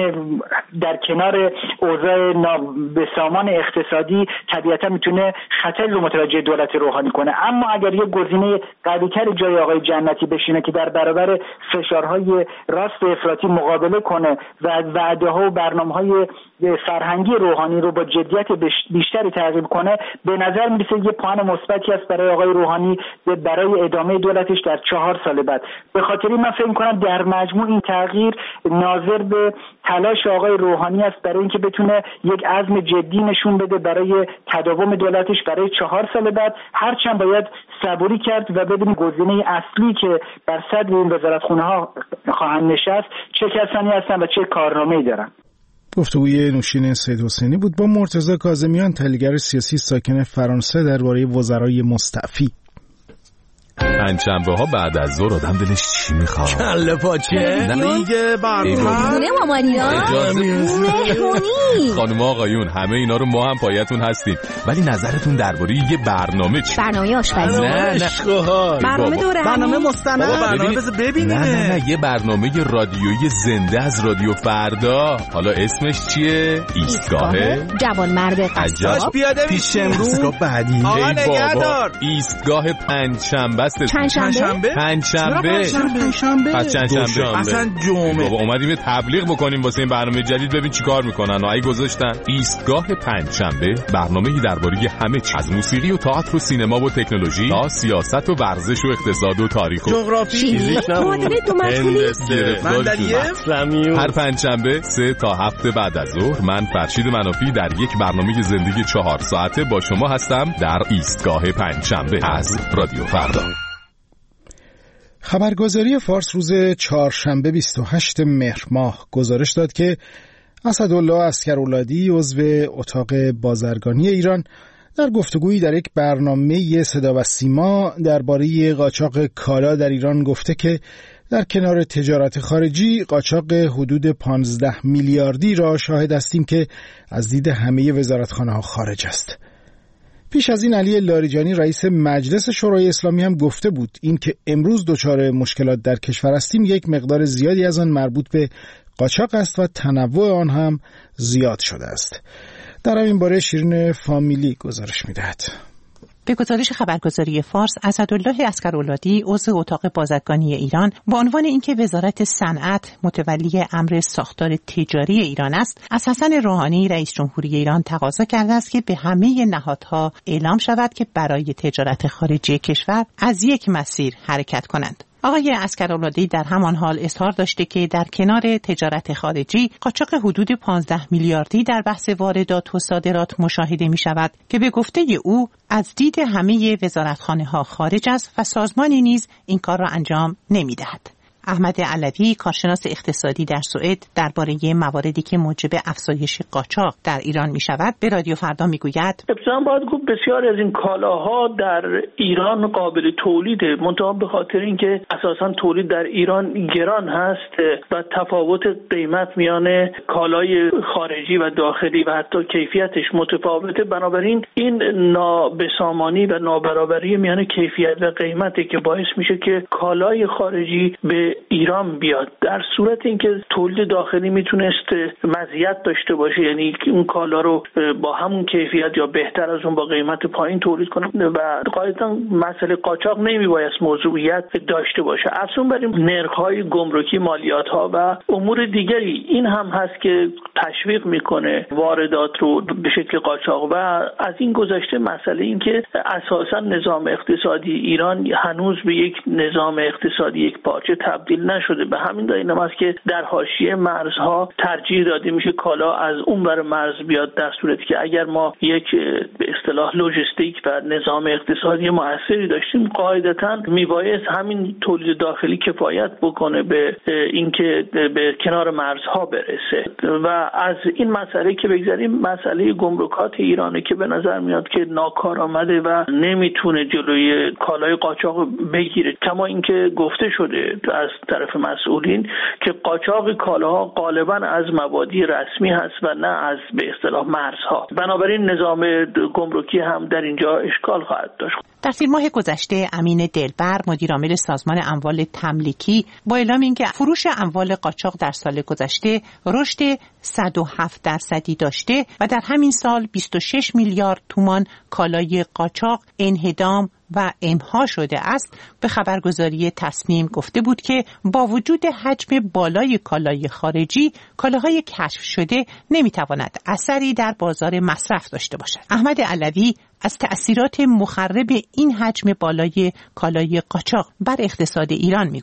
S7: در کنار اوضاع بسامان اقتصادی طبیعتا میتونه خطر رو متوجه دولت روحانی کنه. اما اگر یک گزینه قوی‌تر جای آقای جنتی بشینه که در برابر فشارهای راست افراطی مقابله کنه و وعده‌ها و برنامه‌های فرهنگی روحانی رو با جدیت بیشتری تعقیب کنه، به نظر میرسه یه پوان مثبتی است برای آقای روحانی برای ادامه دولتش در 4 سال بعد. به خاطر من فکر می‌کنم در مجموع این تغییر ناظر به تلاش آقای روحانی است برای اینکه بتونه یک عزم جدی نشون بده برای تداوم دولتش برای 4 سال بعد. هرچند باید صبوری کرد و ببینیم گزینه اصلی که بر صدر این وزارتخونه‌ها خواهند نشست چه کسانی هستن و چه کارنامه‌ای دارن.
S1: گفتگوی نوشین سید حسینی بود با مرتضی کاظمیان، تحلیلگر سیاسی ساکن فرانسه، درباره وزرای مستعفی.
S20: پنجشنبه ها بعد از ظهر آدم دلش چی میخواد؟
S2: کله پاچه،
S20: دیگه
S19: خونه مامانینا، مهمونی.
S20: خانم آقایون همه اینا رو ما هم پایتون هستیم، ولی نظرتون درباره یه برنامه چی؟
S19: برنامه آشپزی.
S20: نه
S19: برنامه دوره،
S2: برنامه مستند، برنامه بذار ببینیم.
S20: نه یه برنامه رادیویی زنده از رادیو فردا. حالا اسمش چیه؟ ایستگاه
S19: جوانمرد قصاب.
S2: پیاده پیش امروز.
S20: ایستگاه بعدی.
S2: آقا نگهدار.
S20: ایستگاه پنجشنبه است.
S19: پنجشنبه؟
S2: اصلا جمعه.
S20: بابا اومدیم یه تبلیغ بکنیم واسه این برنامه جدید، ببین چیکار میکنن. اگه گذاشتن ایستگاه پنجشنبه، برنامه‌ای درباره همه چیز، از موسیقی و تئاتر و سینما و تکنولوژی تا سیاست و ورزش و اقتصاد و تاریخ و
S2: جغرافی،
S19: معادله دو مدخولی،
S20: هر پنجشنبه 3 تا 7 بعد از ظهر من فرشید منافی در یک برنامه زندگی 4 ساعته با شما هستم در ایستگاه پنجشنبه از رادیو فردا.
S1: خبرگزاری فارس روز چهارشنبه 28 مهر ماه گزارش داد که اسدالله عسکرولادی عضو اتاق بازرگانی ایران در گفتگویی در یک برنامه صدا و سیما درباره قاچاق کالا در ایران گفته که در کنار تجارت خارجی، قاچاق حدود 15 میلیاردی را شاهد هستیم که از دید همه وزارتخانه‌ها خارج است. پیش از این علی لاریجانی رئیس مجلس شورای اسلامی هم گفته بود این که امروز دچار مشکلات در کشور هستیم یک مقدار زیادی از آن مربوط به قاچاق است و تنوع آن هم زیاد شده است. در این باره شیرین فامیلی گزارش می‌دهد.
S21: به گزارش خبرگزاری فارس، اسدالله عسکرولادی عضو اتاق بازرگانی ایران با عنوان اینکه وزارت صنعت متولی امر ساختار تجاری ایران است، از حسن روحانی رئیس جمهوری ایران تقاضا کرده است که به همه نهادها اعلام شود که برای تجارت خارجی کشور از یک مسیر حرکت کنند. آقای عسکرولادی در همان حال اظهار داشته که در کنار تجارت خارجی، قاچاق حدود 15 میلیاردی در بحث واردات و صادرات مشاهده می شود که به گفته او از دید همه وزارتخانه‌ها خارج است و سازمانی نیز این کار را انجام نمی دهد. احمد علوی، کارشناس اقتصادی در سوئد، درباره مواردی که موجب افزایش قاچاق در ایران می شود به رادیو فردا می گوید:
S7: ابتداً باید گفت بسیاری از این کالاها در ایران قابل تولیده، منتها به خاطر اینکه اساساً تولید در ایران گران هست و تفاوت قیمت میان کالای خارجی و داخلی و حتی کیفیتش متفاوته، بنابراین این نابسامانی و نابرابری میان کیفیت و قیمتی که باعث میشه که کالای خارجی به ایران بیاد. در صورت اینکه تولید داخلی میتونست مزیت داشته باشه، یعنی اون کالا رو با همون کیفیت یا بهتر از اون با قیمت پایین تولید کنه و قاعدتا مسئله قاچاق نمیبایست موضوعیت داشته باشه. افزون بر این نرخ‌های گمرکی، مالیات‌ها و امور دیگری این هم هست که تشویق میکنه واردات رو به شکل قاچاق. و از این گذشته مسئله این که اساسا نظام اقتصادی ایران هنوز به یک نظام اقتصادی یک پارچه تبدیل نشده. به همین دلیل هم است که در حاشیه مرزها ترجیح داده میشه کالا از اون ور مرز بیاد، در صورتی که اگر ما یک به اصطلاح لوجستیک و نظام اقتصادی موثری داشتیم، قاعدتاً میبایست همین تولید داخلی کفایت بکنه به اینکه به کنار مرزها برسه. و از این مسئله که بگذاریم، مسئله گمرکات ایرانه که به نظر میاد که ناکارآمده و نمیتونه جلوی کالای قاچاق بگیره. کما اینکه گفته شده از طرف مسئولین که قاچاق کالاها غالبا از مبادی رسمی هست و نه از به اصطلاح مرزها. بنابراین نظام گمرکی هم در اینجا اشکال خواهد داشت.
S21: در تیر ماه گذشته امین دلبر، مدیرعامل سازمان اموال تملیکی، با اعلام اینکه فروش اموال قاچاق در سال گذشته رشد 107% داشته و در همین سال 26 میلیارد تومان کالای قاچاق انهدام و امها شده است، به خبرگزاری تصنیم گفته بود که با وجود حجم بالای کالای خارجی، کالاهای کشف شده نمیتواند اثری در بازار مصرف داشته باشد. احمد علوی از تأثیرات مخرب این حجم بالای کالای قاچاق بر اقتصاد ایران میگوید: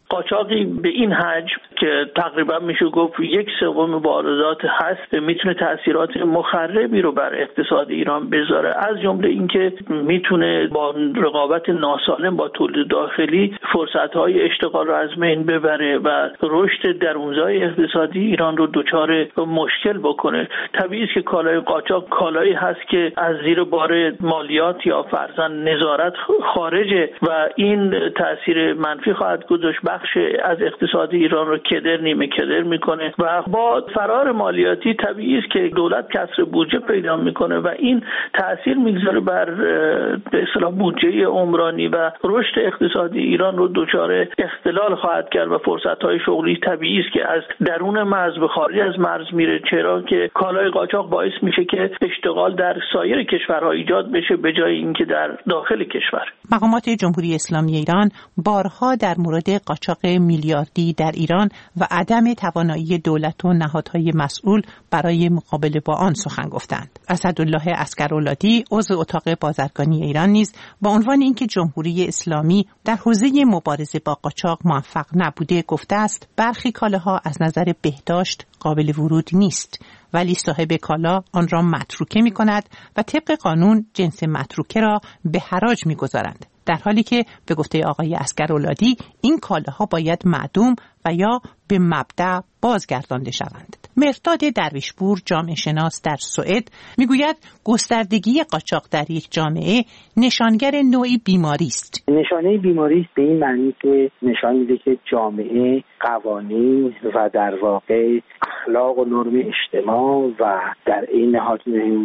S4: قاچاقی به این حجم که تقریبا میشه گفت 1/3 واردات هست میتونه تاثیرات مخربی رو بر اقتصاد ایران بذاره، از جمله اینکه میتونه با رقابت ناسالم با تولید داخلی فرصت‌های اشتغال رو از بین ببره و رشد درونزای اقتصادی ایران رو دچار مشکل بکنه. طبیعی است که کالای قاچاق کالایی هست که از زیر بار مالیات یا فرضاً نظارت خارجه و این تاثیر منفی خواهد گذاشت، بخش از اقتصاد ایران رو کدر نیمه کدر میکنه و با فرار مالیاتی طبیعی است که دولت کسر بودجه پیدا میکنه و این تاثیر میگذاره بر به اصطلاح بودجه عمرانی و رشد اقتصادی ایران رو دچار اختلال خواهد کرد و فرصت‌های شغلی طبیعی است که از درون مرز به خارج از مرز میره، چرا که کالای قاچاق باعث میشه که اشتغال در سایر کشورها ایجاد بشه به جای اینکه در داخل کشور.
S21: مقامات جمهوری اسلامی ایران بارها در مورد قاچاق میلیاردی در ایران و عدم توانایی دولت و نهادهای مسئول برای مقابله با آن سخن گفتند. اسدالله عسکرالعادی عضو اتاق بازرگانی ایران نیز با عنوان اینکه جمهوری اسلامی در حوزه مبارزه با قاچاق موفق نبوده گفته است برخی کالاها از نظر بهداشت قابل ورود نیست، ولی صاحب کالا آن را متروکه می کند و طبق قانون جنس متروکه را به حراج می گذارند، در حالی که به گفته آقای عسکرالعادی این کالاها باید معدوم و یا به مبدأ بازگردانده شوند. مرداد درویشپور جامعه شناس در سوئد میگوید گستردگی قاچاق در یک جامعه نشانگر نوعی بیماری است.
S22: نشانه بیماری است به این معنی که نشان میده که جامعه قوانین و در واقع اخلاق و نرم اجتماع و در این حال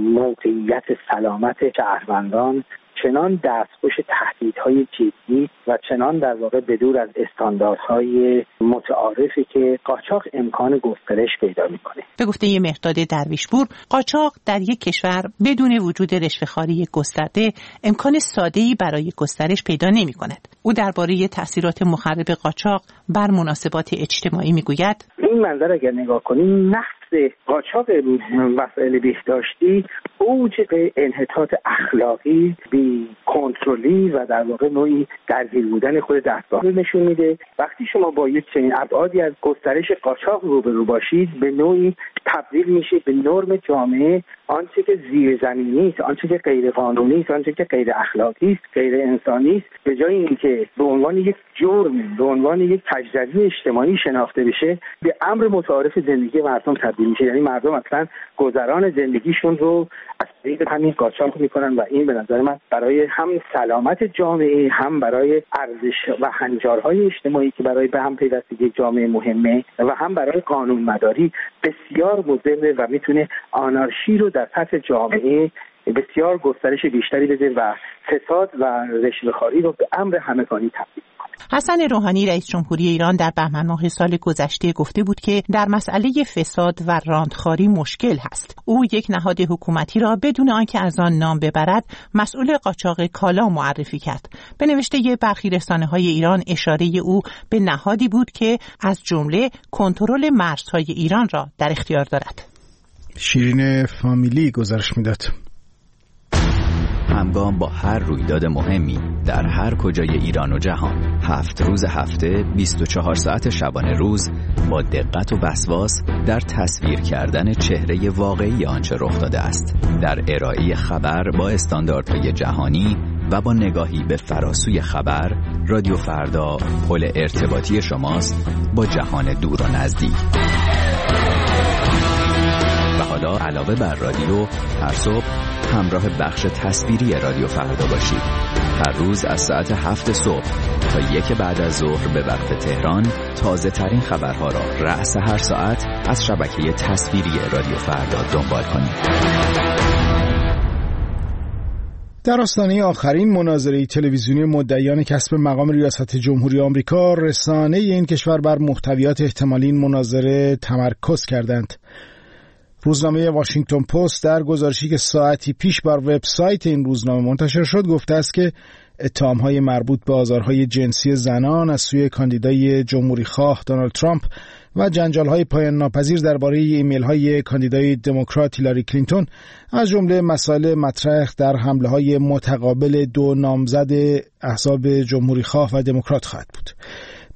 S22: موقعیت سلامت شهروندان چنان دستخوش تهدیدهای جدی و چنان در واقع بدور از استانداردهای متعارفی که قاچاق امکان گسترش پیدا میکنه.
S21: به گفته مهرداد درویشپور قاچاق در یک کشور بدون وجود رشوه‌خواری گسترده امکان ساده‌ای برای گسترش پیدا نمی‌کند. او درباره تأثیرات مخرب قاچاق بر مناسبات اجتماعی میگوید
S22: این منظر اگر نگاه کنیم نقص قاچاق وسایل بهداشتی اوج انحطاط اخلاقی، بی کنترلی و در واقع نوعی درگیر بودن خود دستگاه رو نشون میده. وقتی شما با یک چنین ابعادی از گسترش قاچاق روبرو باشید به نوعی تبدیل میشه به نرم جامعه، آنچه که زیرزمینی است، آنچه که غیر قانونی است، آنچه که غیر اخلاقی است، غیر انسانی است، به جای اینکه به عنوان یک جرم، به عنوان یک تجربه اجتماعی شناخته بشه، به امر متعارف زندگی مردم تبدیل میشه. یعنی مردم اصلا گذران زندگیشون رو از طریق همین قاچاق میکنن و این به نظر من برای هم سلامت جامعه، هم برای ارزش و هنجارهای اجتماعی که برای به هم پیوستگی جامعه مهمه و هم برای قانون مداری بسیار مضر و میتونه آنارشی رو در سطح جامعه بسیار گسترش بیشتری بده و فساد و رشوه‌خواری رو به امر همگانی تبدیل کنه.
S21: حسن روحانی رئیس جمهوری ایران در بهمن ماه سال گذشته گفته بود که در مسئله فساد و راندخواری مشکل هست. او یک نهاد حکومتی را بدون آنکه از آن نام ببرد مسئول قاچاق کالا معرفی کرد. به نوشته برخی رسانه‌های ایران اشاره او به نهادی بود که از جمله کنترل مرزهای ایران را در اختیار دارد.
S1: شیرین فامیلی گزارش میداد.
S23: همگام با هر رویداد مهمی در هر کجای ایران و جهان 7 روز هفته 24 ساعت شبانه روز با دقت و وسواس در تصویر کردن چهره واقعی آنچه رخ داده است، در ارائه خبر با استانداردهای جهانی و با نگاهی به فراسوی خبر، رادیو فردا پل ارتباطی شماست با جهان دور و نزدیک. و حالا علاوه بر رادیو هر صبح همراه بخش تصویری رادیو فردا باشید. هر روز از ساعت 7 صبح تا 1 بعد از ظهر به وقت تهران تازه ترین خبرها را رأس هر ساعت از شبکه تصویری رادیو فردا دنبال کنید.
S1: در آستانه آخرین مناظره تلویزیونی مدعیان کسب مقام ریاست جمهوری آمریکا، رسانه این کشور بر محتویات احتمالی این مناظره تمرکز کردند. روزنامه واشنگتن پست در گزارشی که ساعتی پیش بر وبسایت این روزنامه منتشر شد گفته است که اتهام‌های مربوط به آزارهای جنسی زنان از سوی کاندیدای جمهوریخواه دونالد ترامپ و جنجال‌های پایان ناپذیر درباره ایمیل‌های کاندیدای دموکرات هیلاری کلینتون از جمله مسائل مطرح در حمله‌های متقابل دو نامزد احزاب جمهوریخواه و دموکرات خواهد بود.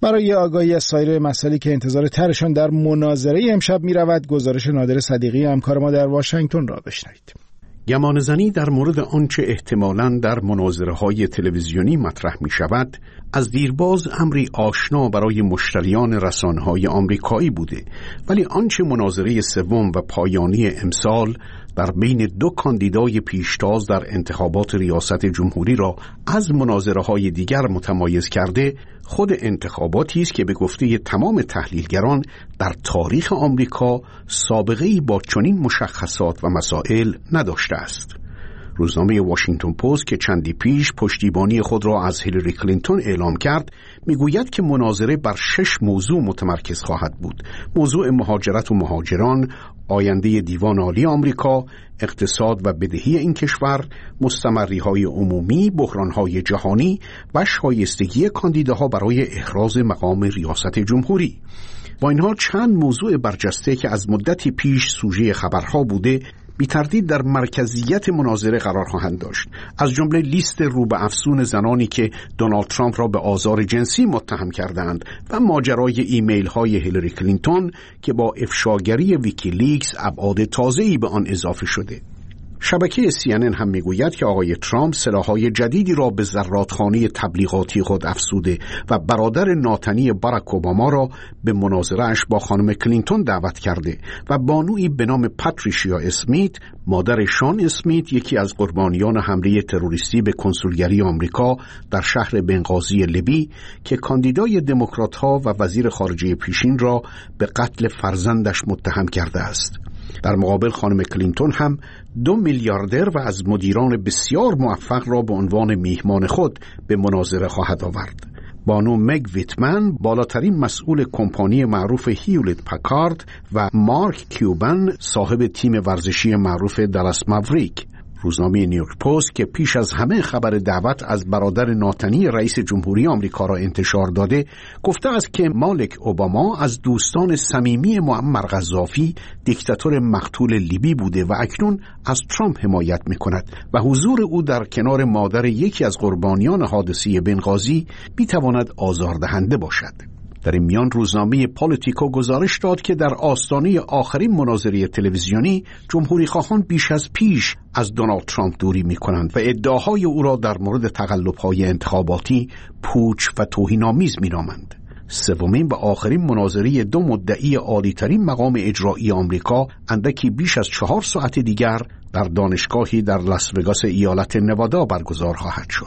S1: برای آگاهی از سایر مسائلی که انتظار ترشان در مناظره امشب می رود، گزارش نادر صدیقی همکار ما در واشنگتن را بشنوید.
S3: گمانه‌زنی در مورد آنچه احتمالاً در مناظره‌های تلویزیونی مطرح می شود از دیرباز امری آشنا برای مشتریان رسانه‌های آمریکایی بوده، ولی آنچه مناظره سوم و پایانی امسال در بین دو کاندیدای پیشتاز در انتخابات ریاست جمهوری را از مناظره‌های دیگر متمایز کرده، خود انتخاباتی است که به گفته تمام تحلیلگران در تاریخ آمریکا سابقه‌ای با چنین مشخصات و مسائل نداشته است. روزنامه واشنگتن پست که چندی پیش پشتیبانی خود را از هیلاری کلینتون اعلام کرد، میگوید که مناظره بر 6 موضوع متمرکز خواهد بود: موضوع مهاجرت و مهاجران، آینده دیوان عالی آمریکا، اقتصاد و بدهی این کشور، مستمری‌های عمومی، بحران‌های جهانی و شایستگی کاندیداها برای احراز مقام ریاست جمهوری. با اینها چند موضوع برجسته که از مدتی پیش سوژه خبرها بوده بی تردید در مرکزیت مناظره قرار خواهند داشت، از جمله لیست رو به افسون زنانی که دونالد ترامپ را به آزار جنسی متهم کردند و ماجرای ایمیل های هیلاری کلینتون که با افشاگری ویکیلیکس ابعاد تازه‌ای به آن اضافه شده. شبکه CNN هم میگوید که آقای ترامپ سلاح‌های جدیدی را به زرادخانه تبلیغاتی خود افسوده و برادر ناتنی باراک اوباما را به مناظره‌اش با خانم کلینتون دعوت کرده و بانویی به نام پاتریشیا اسمیت، مادر شان اسمیت، یکی از قربانیان حمله تروریستی به کنسولگری آمریکا در شهر بنغازی لیبی که کاندیدای دموکرات‌ها و وزیر خارجه پیشین را به قتل فرزندش متهم کرده است. در مقابل خانم کلینتون هم 2 میلیاردر و از مدیران بسیار موفق را به عنوان میهمان خود به مناظره خواهد آورد. بانو مگ ویتمن، بالاترین مسئول کمپانی معروف هیولت پکارد، و مارک کیوبن، صاحب تیم ورزشی معروف دالاس ماوریک. روزنامه نیویورک پست که پیش از همه خبر دعوت از برادر ناتنی رئیس جمهوری آمریکا را انتشار داده، گفته است که مالک اوباما از دوستان صمیمی معمر قذافی، دیکتاتور مقتول لیبی بوده و اکنون از ترامپ حمایت می‌کند و حضور او در کنار مادر یکی از قربانیان حادثه بنغازی می‌تواند آزاردهنده باشد. در این میان روزنامه پالیتیکو گزارش داد که در آستانه آخرین مناظره تلویزیونی جمهوری خواهان بیش از پیش از دونالد ترامپ دوری می کنند و ادعاهای او را در مورد تقلب‌های انتخاباتی پوچ و توهین‌آمیز می نامند. سومین و آخرین مناظره 2 مدعی عالی‌ترین مقام اجرایی آمریکا اندکی بیش از 4 ساعت دیگر در دانشگاهی در لاس وگاس ایالت نوادا برگزار خواهد شد.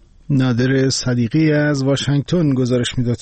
S1: نادر صدیقی از واشنگتن گزارش می‌داد.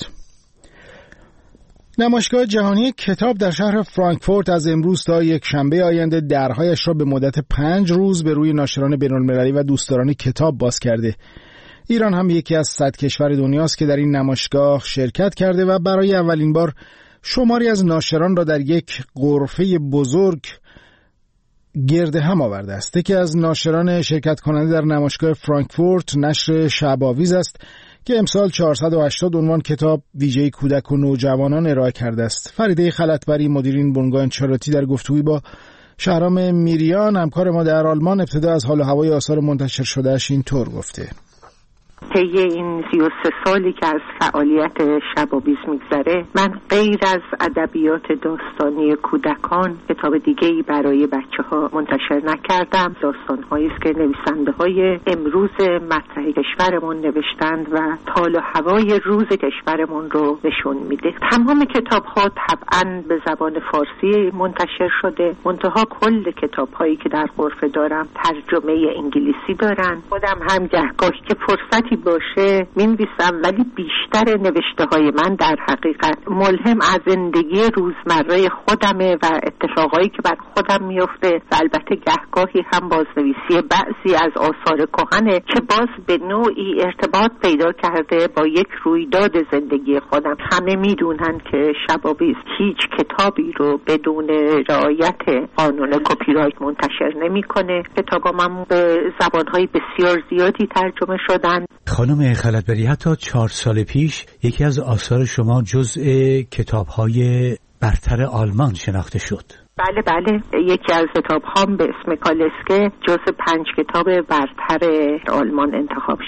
S1: نمایشگاه جهانی کتاب در شهر فرانکفورت از امروز تا یک شنبه آینده درهایش را به مدت 5 روز به روی ناشران بین‌المللی و دوستداران کتاب باز کرده. ایران هم یکی از 100 کشور دنیاست که در این نمایشگاه شرکت کرده و برای اولین بار شماری از ناشران را در یک غرفه بزرگ گرد هم آورده است. یکی از ناشران شرکت کننده در نمایشگاه فرانکفورت نشر شعب‌آویز است که امسال 480 عنوان کتاب ویژه کودک و نوجوانان ارائه کرده است. فریده خلطبری، مدیر این بنگاه انتشاراتی، در گفتگویی با شهرام میریان همکار ما در آلمان ابتدا از حال و هوای آثار منتشر شده‌اش اینطور گفته:
S5: طی این 33 سالی که از فعالیت شعب‌آویز میگذره، من غیر از ادبیات داستانی کودکان کتاب دیگه‌ای برای بچه‌ها منتشر نکردم. داستان‌هایی است که نویسنده‌های امروز مطرح کشورمون نوشتند و حال و هوای روز کشورمون رو نشون میده. تمام کتاب‌ها طبعاً به زبان فارسی منتشر شده، منتها کل کتاب‌هایی که در غرفه دارم ترجمه انگلیسی دارن. خودم هم گهگاهی که فرصتی باشه می‌نویسم، ولی بیشتر نوشته‌های من در حقیقت ملهم از زندگی روزمره خودمه و اتفاقایی که بر خودم میفته و البته گهگاهی هم بازنویسی بعضی از آثار کهنه که باز به نوعی ارتباط پیدا کرده با یک رویداد زندگی خودم. همه میدونن که شعب‌آویز هیچ کتابی رو بدون رعایت قانون کپی رایت منتشر نمی‌کنه. کتابام به زبان‌های بسیار زیادی ترجمه شدن.
S8: خانم خلطبری، حتی 4 سال پیش یکی از آثار شما جزء کتاب‌های برتر آلمان شناخته شد.
S5: بله، یکی از کتاب‌هام به اسم کالسکه جزء 5 کتاب برتر آلمان انتخاب شد.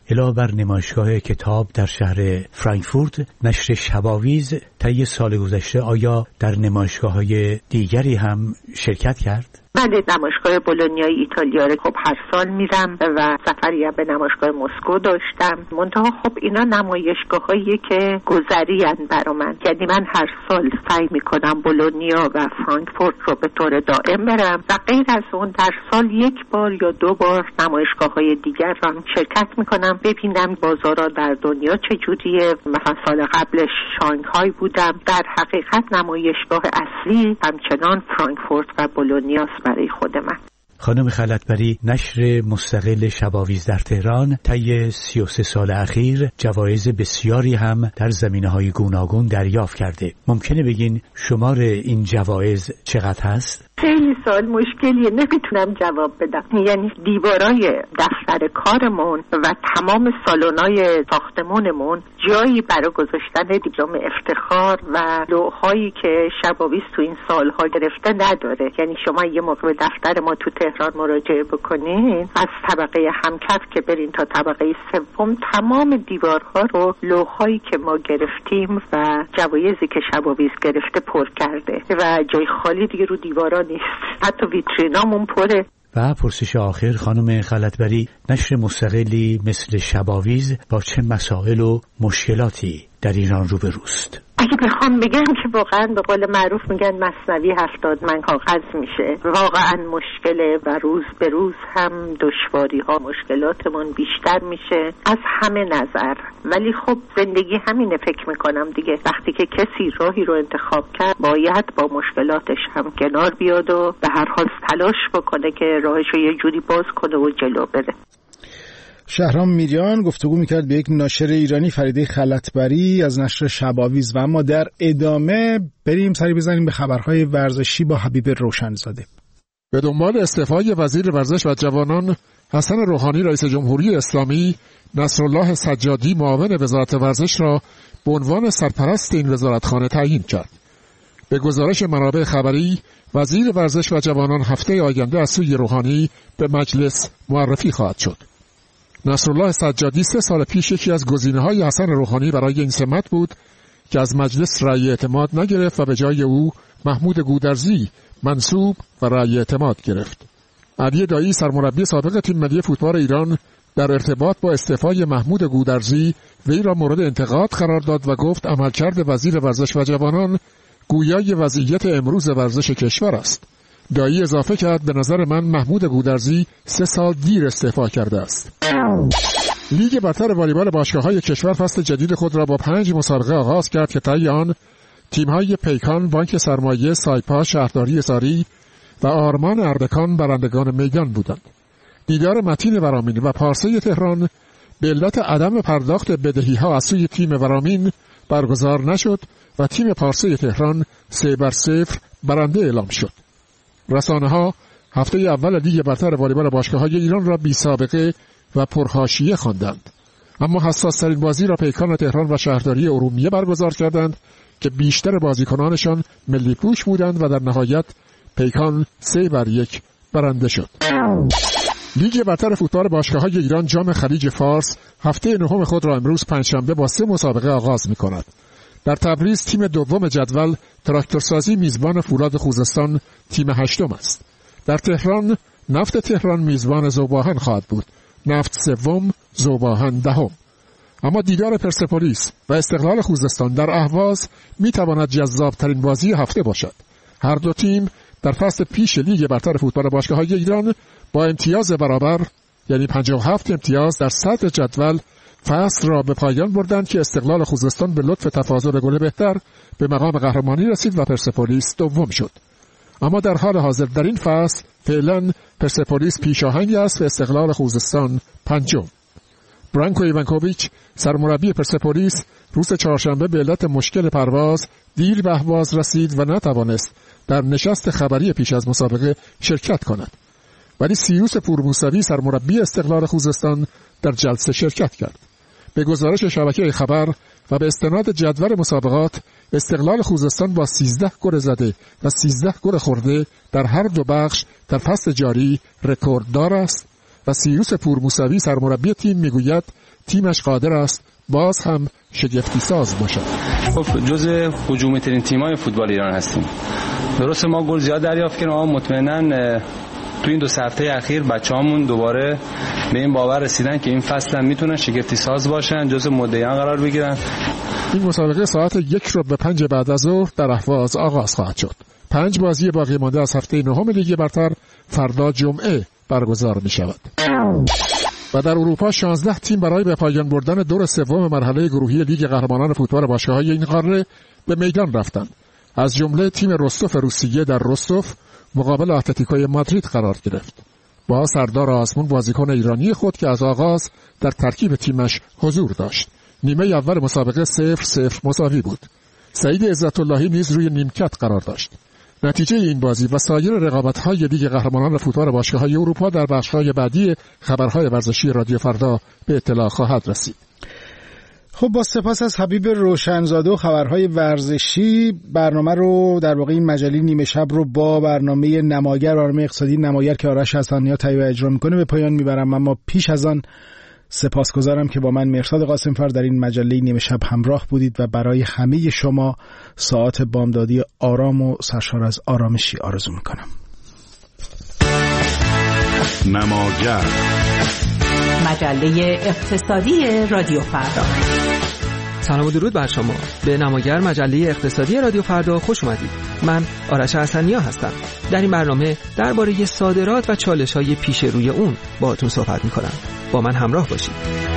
S8: علاوه بر نمایشگاه کتاب در شهر فرانکفورت، نشر شباویز طی سال گذشته آیا در نمایشگاه‌های دیگری هم شرکت کرد؟
S5: بله، نمایشگاه بولونیای ایتالیا رو خب هر سال میرم و سفری هم به نمایشگاه مسکو داشتم. منتها خب اینا نمایشگاهایی که گذرین برا من، یعنی من هر سال سعی میکنم بولونیا و فرانکفورت رو به طور دائم برم و غیر از اون در سال یک بار یا دو بار نمایشگاه‌های دیگر رو شرکت میکنم، ببینم بازارها در دنیا چجوریه. مثلا سال قبلش شانگهای بودم. در حقیقت نمایشگاه اصلی همچنان فرانکفورت و بولونیا برای خود من.
S8: خانم خلعتبری، نشر مستقل شباویز در تهران طی 33 سال اخیر جوایز بسیاری هم در زمینه‌های گوناگون دریافت کرده. ممکنه بگین شمار این جوایز چقدر هست؟
S5: خیلی سوال مشکلیه، نمیتونم جواب بدم. یعنی دیوارای دفتر کارمون و تمام سالن‌های ساختمانمون جایی برای گذاشتن دیپلم افتخار و لوحایی که شباویز تو این سالها گرفته نداره. یعنی شما یه موقع به دفتر ما تو تهران مراجعه بکنین، از طبقه همکف که برین تا طبقه سوم تمام دیوارها رو لوحایی که ما گرفتیم و جوایزی که شباویز گرفته پر کرده و جای خالی دیگه رو دیوارا نیست. حتی ویترینامون پره.
S8: و پرسش آخر خانم خلعتبری، نشر مستقلی مثل شباویز با چه مسائل و مشکلاتی در ایران روبروست؟
S5: اگه بخوام بگم که واقعا به قول معروف میگن مثنوی 70 من کاغذ میشه. واقعا مشکله و روز به روز هم دشواری ها، مشکلاتمون بیشتر میشه از همه نظر. ولی خب زندگی همینه، فکر میکنم دیگه وقتی که کسی راهی رو انتخاب کرد باید با مشکلاتش هم کنار بیاد و به هر حال تلاش بکنه که راهش رو یه جوری باز کنه و جلو بره.
S1: شهرام میریان گفتگو میکرد به یک ناشر ایرانی، فریده خلعتبری از نشر شباویز. و اما در ادامه بریم سری بزنیم به خبرهای ورزشی با حبیب روشنزاده.
S6: به دنبال استعفای وزیر ورزش و جوانان حسن روحانی رئیس جمهوری اسلامی، نصرالله سجادی معاون وزارت ورزش را به عنوان سرپرست این وزارتخانه تعیین کرد. به گزارش منابع خبری، وزیر ورزش و جوانان هفته آینده از سوی روحانی به مجلس معرفی خواهد شد. نصرالله سجادی 3 سال پیش یکی از گزینه‌های حسن روحانی برای این سمت بود که از مجلس رأی اعتماد نگرفت و به جای او محمود گودرزی منصوب و رأی اعتماد گرفت. علی دایی سرمربی سابق تیم ملی فوتبال ایران در ارتباط با استعفای محمود گودرزی وی را مورد انتقاد قرار داد و گفت عملکرد وزیر ورزش و جوانان گویای وضعیت امروز ورزش کشور است. دایی اضافه کرد به نظر من محمود گودرزی 3 سال دیر استعفا کرده است. لیگ برتر والیبال باشگاه‌های کشور فصل جدید خود را با 5 مسابقه آغاز کرد که طی آن تیم‌های پیکان، بانک سرمایه، سایپا، شهرداری ساری و آرمان اردکان برندگان میدان بودند. دیدار متین ورامین و پارسه تهران به علت عدم پرداخت بدهی‌ها از سوی تیم ورامین برگزار نشد و تیم پارسه تهران 3-0 برنده اعلام شد. رسانه‌ها هفته اول لیگ برتر والیبال باشگاه‌های ایران را بی سابقه و پرحاشیه خواندند. اما حساس‌ترین بازی را پیکان تهران و شهرداری ارومیه برگزار کردند که بیشتر بازیکنانشان ملی پوش بودند و در نهایت پیکان 3-1 برنده شد. لیگ برتر فوتبال باشگاه‌های ایران جام خلیج فارس هفته نهم خود را امروز پنجشنبه با 3 مسابقه آغاز می‌کند. در تبریز تیم دوم جدول تراکتورسازی میزبان فولاد خوزستان تیم 8 است. در تهران نفت تهران میزبان ذوب‌آهن خواهد بود. نفت سوم، ذوب‌آهن 10. اما دیدار پرسپولیس و استقلال خوزستان در اهواز میتواند جذاب‌ترین بازی هفته باشد. هر دو تیم در فصل پیش لیگ برتر فوتبال باشگاه‌های ایران با امتیاز برابر یعنی 57 امتیاز در صدر جدول فصل را به پایان بردند که استقلال خوزستان به لطف تفاضل گل بهتر به مقام قهرمانی رسید و پرسپولیس دوم شد. اما در حال حاضر در این فصل فعلا پرسپولیس پیشاهنگ است و استقلال خوزستان 5م. برانکو ایوانکوویچ سرمربی پرسپولیس روز چهارشنبه به علت مشکل پرواز دیر به اهواز رسید و نتوانست در نشست خبری پیش از مسابقه شرکت کند. ولی سیروس پورموسوی سرمربی استقلال خوزستان در جلسه شرکت کرد. به گزارش شبکه خبر و به استناد جدول مسابقات، استقلال خوزستان با 13 گل زده و 13 گل خورده در هر دو بخش در فصل جاری رکورددار است و سیروس پورموسوی سرمربی تیم میگوید تیمش قادر است باز هم شگفتی ساز باشد.
S9: خب جزء هجومی ترین تیم‌های فوتبال ایران هستیم. درسته ما گل زیاد دریافت کردیم اما مطمئناً تو این 2 هفته اخیر بچه‌هامون دوباره به این باور رسیدن که این فصل هم میتونن شگفتی ساز باشن، جزء مدعیان قرار بگیرن.
S6: این مسابقه ساعت 1:05 بعد از ظهر در اهواز آغاز خواهد شد. 5 بازی باقی مانده از هفته 9 لیگ برتر فردا جمعه برگزار می شود. و در اروپا 16 تیم برای به پایان بردن دور سوم مرحله گروهی لیگ قهرمانان فوتبال باشگاه‌های این قاره به میدان رفتند. از جمله تیم رستوف روسیه در رستوف مقابل اتلتیکوی مادرید قرار گرفت. با سردار آزمون بازیکن ایرانی خود که از آغاز در ترکیب تیمش حضور داشت. نیمه اول مسابقه 0-0 مساوی بود. سعید عزت‌اللهی نیز روی نیمکت قرار داشت. نتیجه این بازی و سایر رقابت‌های لیگ قهرمانان فوتبال باشگاه‌های اروپا در بخش‌های بعدی خبرهای ورزشی رادیو فردا به اطلاع خواهد رسید.
S1: خب با سپاس از حبیب روشنزاده و خبرهای ورزشی، برنامه رو در واقع این مجله نیمه شب رو با برنامه نماگر برنامه اقتصادی نماگر که آرش حسنی‌ها تهیه و اجرا می‌کنه به پایان میبرم. اما پیش از آن سپاسگزارم که با من مهرزاد قاسم‌فر در این مجله نیمه شب همراه بودید و برای همه شما ساعات بامدادی آرام و سرشار از آرامشی آرزو میکنم.
S3: نماگر،
S21: مجله اقتصادی رادیو فردا.
S11: سلام و درود بر شما. به نماگر مجله اقتصادی رادیو فردا خوش اومدید. من آرش حسنی‌ها هستم. در این برنامه درباره صادرات و چالش‌های پیش روی اون باهاتون صحبت می‌کنم. با من همراه باشید.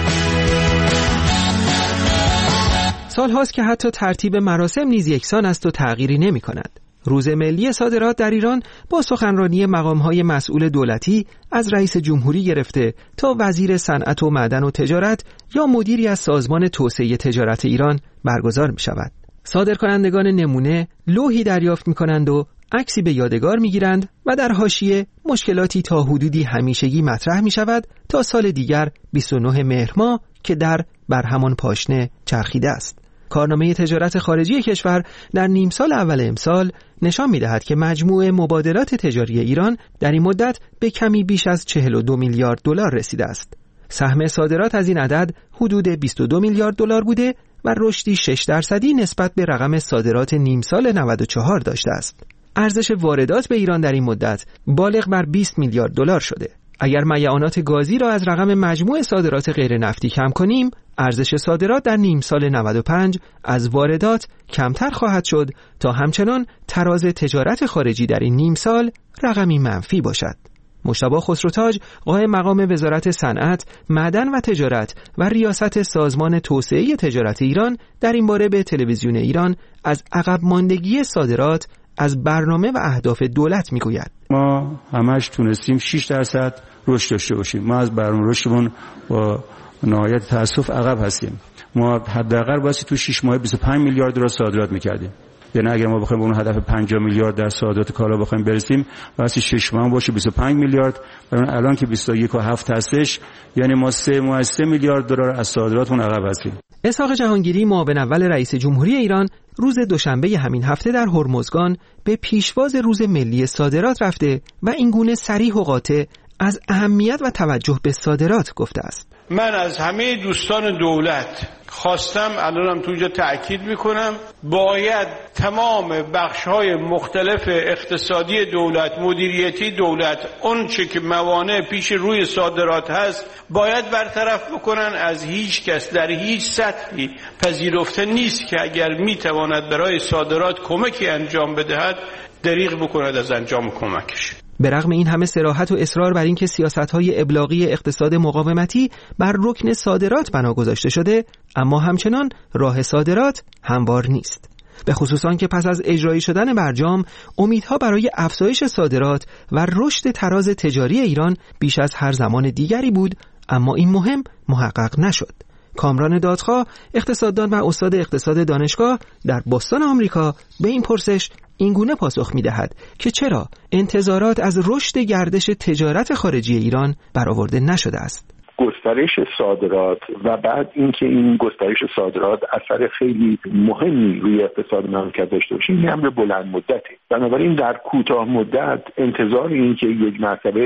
S11: سال هاست که حتی ترتیب مراسم نیز یکسان است و تغییری نمی‌کند. روز ملی صادرات در ایران با سخنرانی مقام‌های مسئول دولتی از رئیس جمهوری گرفته تا وزیر صنعت و معدن و تجارت یا مدیری از سازمان توسعه تجارت ایران برگزار می‌شود. صادرکنندگان نمونه لوحی دریافت می‌کنند و عکسی به یادگار می‌گیرند و در حاشیه مشکلاتی تا حدودی همیشگی مطرح می‌شود تا سال دیگر 29 مهر ماه که بر همان پاشنه چرخیده است. کارنامه تجارت خارجی کشور در نیم سال اول امسال نشان می‌دهد که مجموع مبادلات تجاری ایران در این مدت به کمی بیش از 42 میلیارد دلار رسیده است. سهم صادرات از این عدد حدود 22 میلیارد دلار بوده و رشدی 6% نسبت به رقم صادرات نیم سال 94 داشته است. ارزش واردات به ایران در این مدت بالغ بر 20 میلیارد دلار شده. اگر میعانات گازی را از رقم مجموع صادرات غیر نفتی کم کنیم، ارزش صادرات در نیم سال 95 از واردات کمتر خواهد شد تا همچنان تراز تجارت خارجی در این نیم سال رقمی منفی باشد. مجتبی خسروتاج، قائم مقام وزارت صنعت، معدن و تجارت و ریاست سازمان توسعه تجارت ایران در این باره به تلویزیون ایران از عقب ماندگی صادرات از برنامه و اهداف دولت میگوید.
S9: ما همش تونستیم 6% رشد داشته باشیم. ما از برنامه رشدمون با نهایت تأسف عقب هستیم. ما حداقل واسه تو 6 ماه 25 میلیارد دلار صادرات می‌کردیم. یعنی اگر ما بخوایم به اون هدف 50 میلیارد در صادرات کالا بخوایم برسیم، واسه 6 ماه باشه 25 میلیارد، الان که 21.7 هستش، یعنی ما 3 میلیارد دلار از صادراتمون عقب هستیم.
S11: اسحاق جهانگیری، معاون اول رئیس جمهوری ایران، روز دوشنبه همین هفته در هرمزگان به پیشواز روز ملی صادرات رفته و این گونه صریح و قاطع از اهمیت و توجه به صادرات گفته است.
S10: من از همه دوستان دولت خواستم، الانم تو اینجا تأکید میکنم، باید تمام بخش‌های مختلف اقتصادی دولت، مدیریتی دولت، اون چه که موانع پیش روی صادرات هست باید برطرف بکنن. از هیچ کس در هیچ سطحی پذیرفته نیست که اگر میتواند برای صادرات کمکی انجام بدهد دریغ بکند از انجام کمکش.
S11: به رغم این همه صراحت و اصرار بر اینکه سیاست‌های ابلاغی اقتصاد مقاومتی بر رکن صادرات بنا گذاشته شده، اما همچنان راه صادرات هموار نیست. به خصوص آنکه پس از اجرایی شدن برجام امیدها برای افزایش صادرات و رشد تراز تجاری ایران بیش از هر زمان دیگری بود، اما این مهم محقق نشد. کامران دادخواه، اقتصاددان و استاد اقتصاد دانشگاه در بوستون آمریکا، به این پرسش اینگونه پاسخ می‌دهد که چرا انتظارات از رشد گردش تجارت خارجی ایران برآورده نشده است.
S22: گسترش صادرات و بعد اینکه این گسترش صادرات اثر خیلی مهمی روی اقتصاد مملکت داشته باشه، این امر بلند مدته. بنابراین در کوتاه مدت انتظار این که یک مرتبه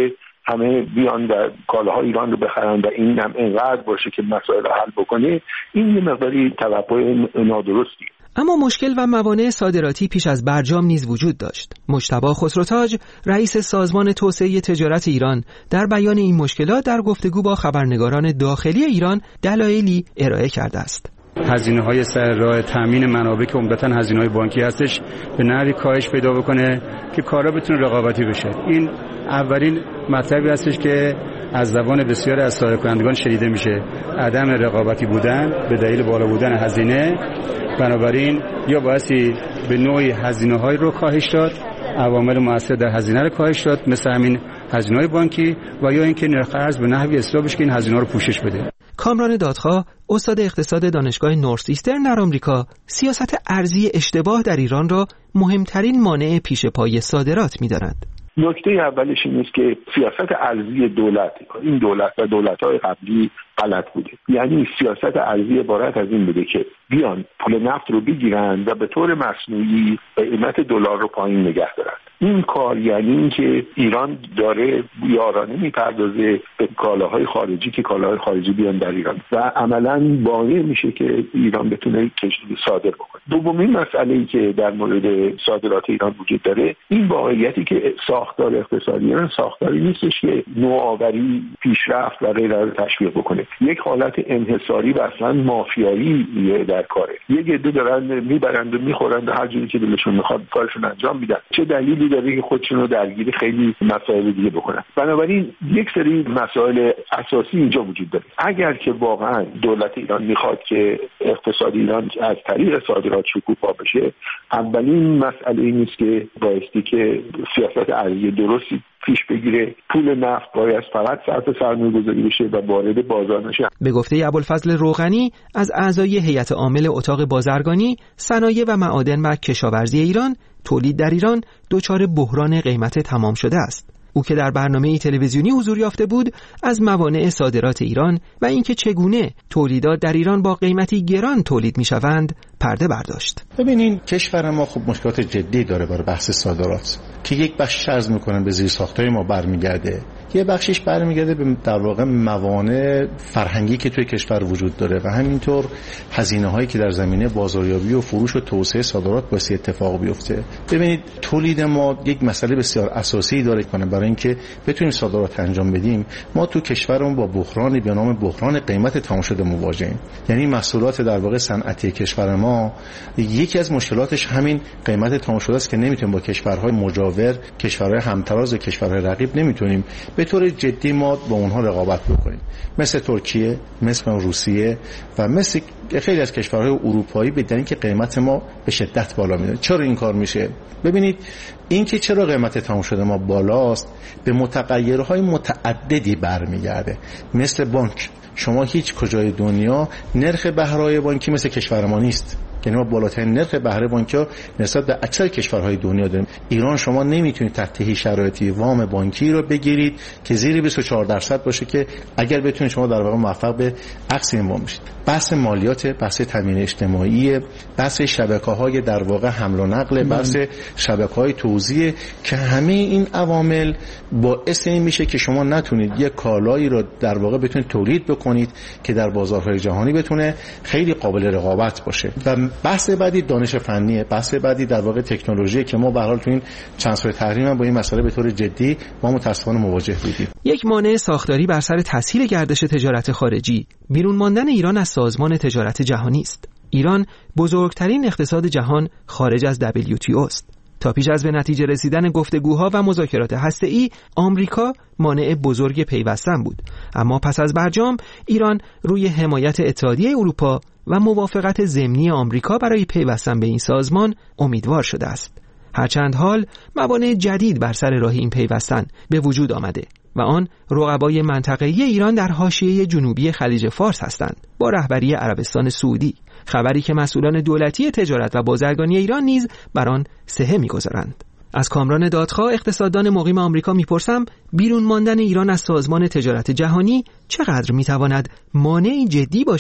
S12: همه بیان و کالاهای ایران رو بخرن و این هم انقدر باشه که مسائل حل بکنه، این یه مقداری توقع نادرستی.
S11: اما مشکل و موانع صادراتی پیش از برجام نیز وجود داشت. مجتبی خسروتاج، رئیس سازمان توسعه تجارت ایران، در بیان این مشکلات در گفتگو با خبرنگاران داخلی ایران دلایلی ارائه کرده است.
S9: هزینه‌های سر راه تامین منابع که عمدتاً هزینه‌های بانکی هستش به نحوی کاهش پیدا بکنه که کارا بتونه رقابتی بشه. این اولین مطلبی هستش که از زبان بسیاری از صادر کنندگان شنیده میشه، عدم رقابتی بودن به دلیل بالا بودن هزینه. بنابراین یا بایستی به نوعی هزینه‌های رو کاهش داد، عوامل مؤثر در هزینه رو کاهش داد مثل همین هزینه‌های بانکی، و یا اینکه نرخ ارز به نحوی اصلاح بشه که این هزینه‌ها رو پوشش بده.
S11: کامران دادخواه، استاد اقتصاد دانشگاه نورث ایسترن در آمریکا، سیاست ارزی اشتباه در ایران را مهمترین مانع پیش پای صادرات می‌داند.
S12: نکته اولش این است که سیاست ارزی دولت، این دولت و دولت‌های قبلی غلط بوده. یعنی سیاست ارزی عبارت از این بوده که بیان پول نفت رو بگیرن و به طور مصنوعی قیمت دلار رو پایین نگه دارن. این کار یعنی این که ایران داره یارانه میپردازه به کالاهای خارجی که کالاهای خارجی بیان در ایران و عملاً باعث میشه که ایران بتونه کشور صادر بکنه. دومین مسئله‌ای که در مورد صادرات ایران وجود داره این واقعیتی که ساختار اقتصادی ایران ساختاری نیستش که نوآوری، پیشرفت و غیره رو تشویق بکنه. یک حالت انحصاری و اصلا مافیایی در کاره. یک عده دارن میبرند و میخورند و هر جوری که دلشون میخواد کارشون انجام میدن. چه دلیلی داره که خودشون رو درگیر خیلی مسائل دیگه بکنن؟ بنابراین یک سری مسائل اساسی اینجا وجود داره. اگر که واقعا دولت ایران میخواد که اقتصاد ایران از طریق صادرات شکوفا بشه، اولین مسئله این است که بایستی که سیاست ارزی درستی پیش بگیره. پول نفت باید فقط صرف سرمایه‌گذاری بشه و وارد بازار نشه.
S11: به گفته ابوالفضل روغنی از اعضای هیئت عامل اتاق بازرگانی، صنایع و معادن و کشاورزی ایران، تولید در ایران دچار بحران قیمت تمام شده است. او که در برنامه تلویزیونی حضور یافته بود، از موانع صادرات ایران و اینکه چگونه تولیدات در ایران با قیمتی گران تولید می‌شوند پرده برداشت.
S13: ببینین کشور ما خب مشکلات جدی داره برای بحث صادرات که یک بخش عرض می‌کنن به زیرساخت‌های ما برمیگرده، یه بخشش برمیگرده به در واقع موانع فرهنگی که توی کشور وجود داره و همینطور هزینه‌هایی که در زمینه بازاریابی و فروش و توسعه صادرات باعث اتفاق بیفته. ببینید تولید ما یک مسئله بسیار اساسی داره کنه برای اینکه بتونیم صادرات انجام بدیم. ما تو کشورمون با بحرانی به نام بحران قیمت تمام شده مواجهیم. یعنی محصولات در واقع صنعتی کشور ما یکی از مشکلاتش همین قیمت تمام شده است که نمیتونیم با کشورهای مجاور، کشورهای همتراز و کشورهای رقیب نمیتونیم به طور جدی ما با اونها رقابت بکنیم، مثل ترکیه، مثل روسیه و مثل خیلی از کشورهای اروپایی، به دلیل اینکه قیمت ما به شدت بالا میره. چرا این کار میشه؟ ببینید اینکه چرا قیمت تمام شده ما بالاست به متغیرهای متعددی برمیگرده. مثل بانک، شما هیچ کجای دنیا نرخ بهره بانکی مثل کشور ما نیست. یعنی ما بالاترین نرخ بهره بانکی نسبت به اکثر کشورهای دنیا داریم. ایران شما نمیتونید تحت هیچ شرایطی وام بانکی رو بگیرید که زیر 24% باشه که اگر بتونید شما در واقع موفق به عکس این وام بشید. بحث مالیات، بحث تامین اجتماعی، بحث شبکه‌های در واقع حمل و نقل، بحث شبکه‌های توزیع که همه این عوامل باعث این میشه که شما نتونید یک کالایی رو در واقع بتونید تولید بکنید که در بازارهای جهانی بتونه خیلی قابل رقابت باشه. و بحث بعدی دانش فنیه، بحث بعدی در واقع تکنولوژی که ما به هر حال تو این چند سال تحریم با این مسئله به طور جدی ما متأسفانه مواجه بودیم.
S11: یک مانع ساختاری بر سر تسهیل گردش تجارت خارجی بیرون ماندن ایران از سازمان تجارت جهانی است. ایران بزرگترین اقتصاد جهان خارج از WTO است. تا پیش از به نتیجه رسیدن گفتگوها و مذاکرات هسته‌ای، آمریکا مانع بزرگ پیوستن بود. اما پس از برجام، ایران روی حمایت اتحادیه اروپا و موافقت ضمنی آمریکا برای پیوستن به این سازمان امیدوار شده است. هرچند حال موانع جدید بر سر راه این پیوستن به وجود آمده و آن رقبای منطقه‌ای ایران در حاشیه جنوبی خلیج فارس هستند با رهبری عربستان سعودی، خبری که مسئولان دولتی تجارت و بازرگانی ایران نیز بر آن سهه می‌گذارند. از کامران دادخواه، اقتصاددان مقیم آمریکا، میپرسم بیرون ماندن ایران از سازمان تجارت جهانی چقدر میتواند مانعی جدی باشد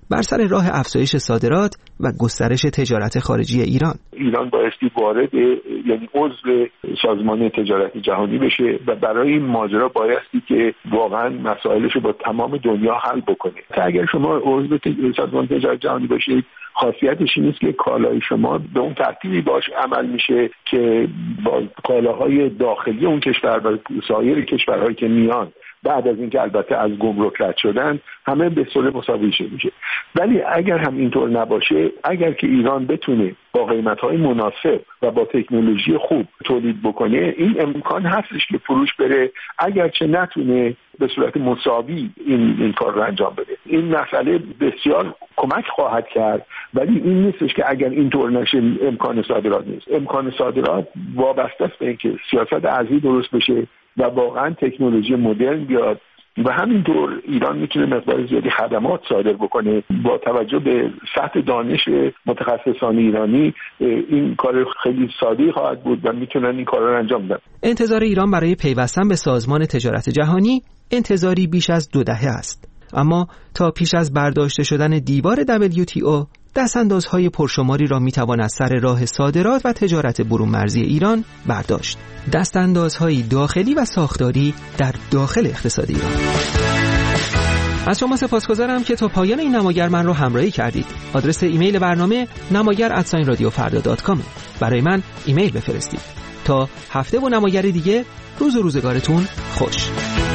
S11: بر سر راه افزایش صادرات و گسترش تجارت خارجی ایران
S12: بایستی وارد یعنی عضو سازمان تجارت جهانی بشه و برای این ماجرا بایستی که واقعا مسائلش رو با تمام دنیا حل بکنه. اگر شما عضو سازمان تجارت جهانی باشید خاصیتش این است که کالای شما به اون ترتیبی باش عمل میشه که با کالاهای داخلی اون کشور و سایر کشورهایی که میان بعد از اینکه البته از گمرک رد شدن همه به صورت مساوی میشه. ولی اگر هم اینطور نباشه، اگر که ایران بتونه با قیمت‌های مناسب و با تکنولوژی خوب تولید بکنه، این امکان هستش که فروش بره، اگرچه نتونه به صورت مساوی این کار رو انجام بده. این مسئله بسیار کمک خواهد کرد، ولی این نیستش که اگر اینطور نشه امکان صادرات نیست. امکان صادرات وابسته است به اینکه سیاست ارزی درست بشه و واقعا تکنولوژی مدرن بیاد و همینطور ایران میتونه مقدار زیادی خدمات صادر بکنه. با توجه به سطح دانش متخصصان ایرانی این کار خیلی ساده‌ای خواهد بود و میتونن این کار رو انجام بدن.
S11: انتظار ایران برای پیوستن به سازمان تجارت جهانی انتظاری بیش از 2 دهه است. اما تا پیش از برداشته شدن دیوار WTO دستاندازهای پرشماری را میتوان از سر راه صادرات و تجارت برون مرزی ایران برداشت. دستاندازهای داخلی و ساختاری در داخل اقتصاد ایران. از شما سپاسگزارم که تا پایان این نماگر من رو همراهی کردید. آدرس ایمیل برنامه namagar@radiofarda.com. برای من ایمیل بفرستید. تا هفته و نماگر دیگه، روز و روزگارتون خوش.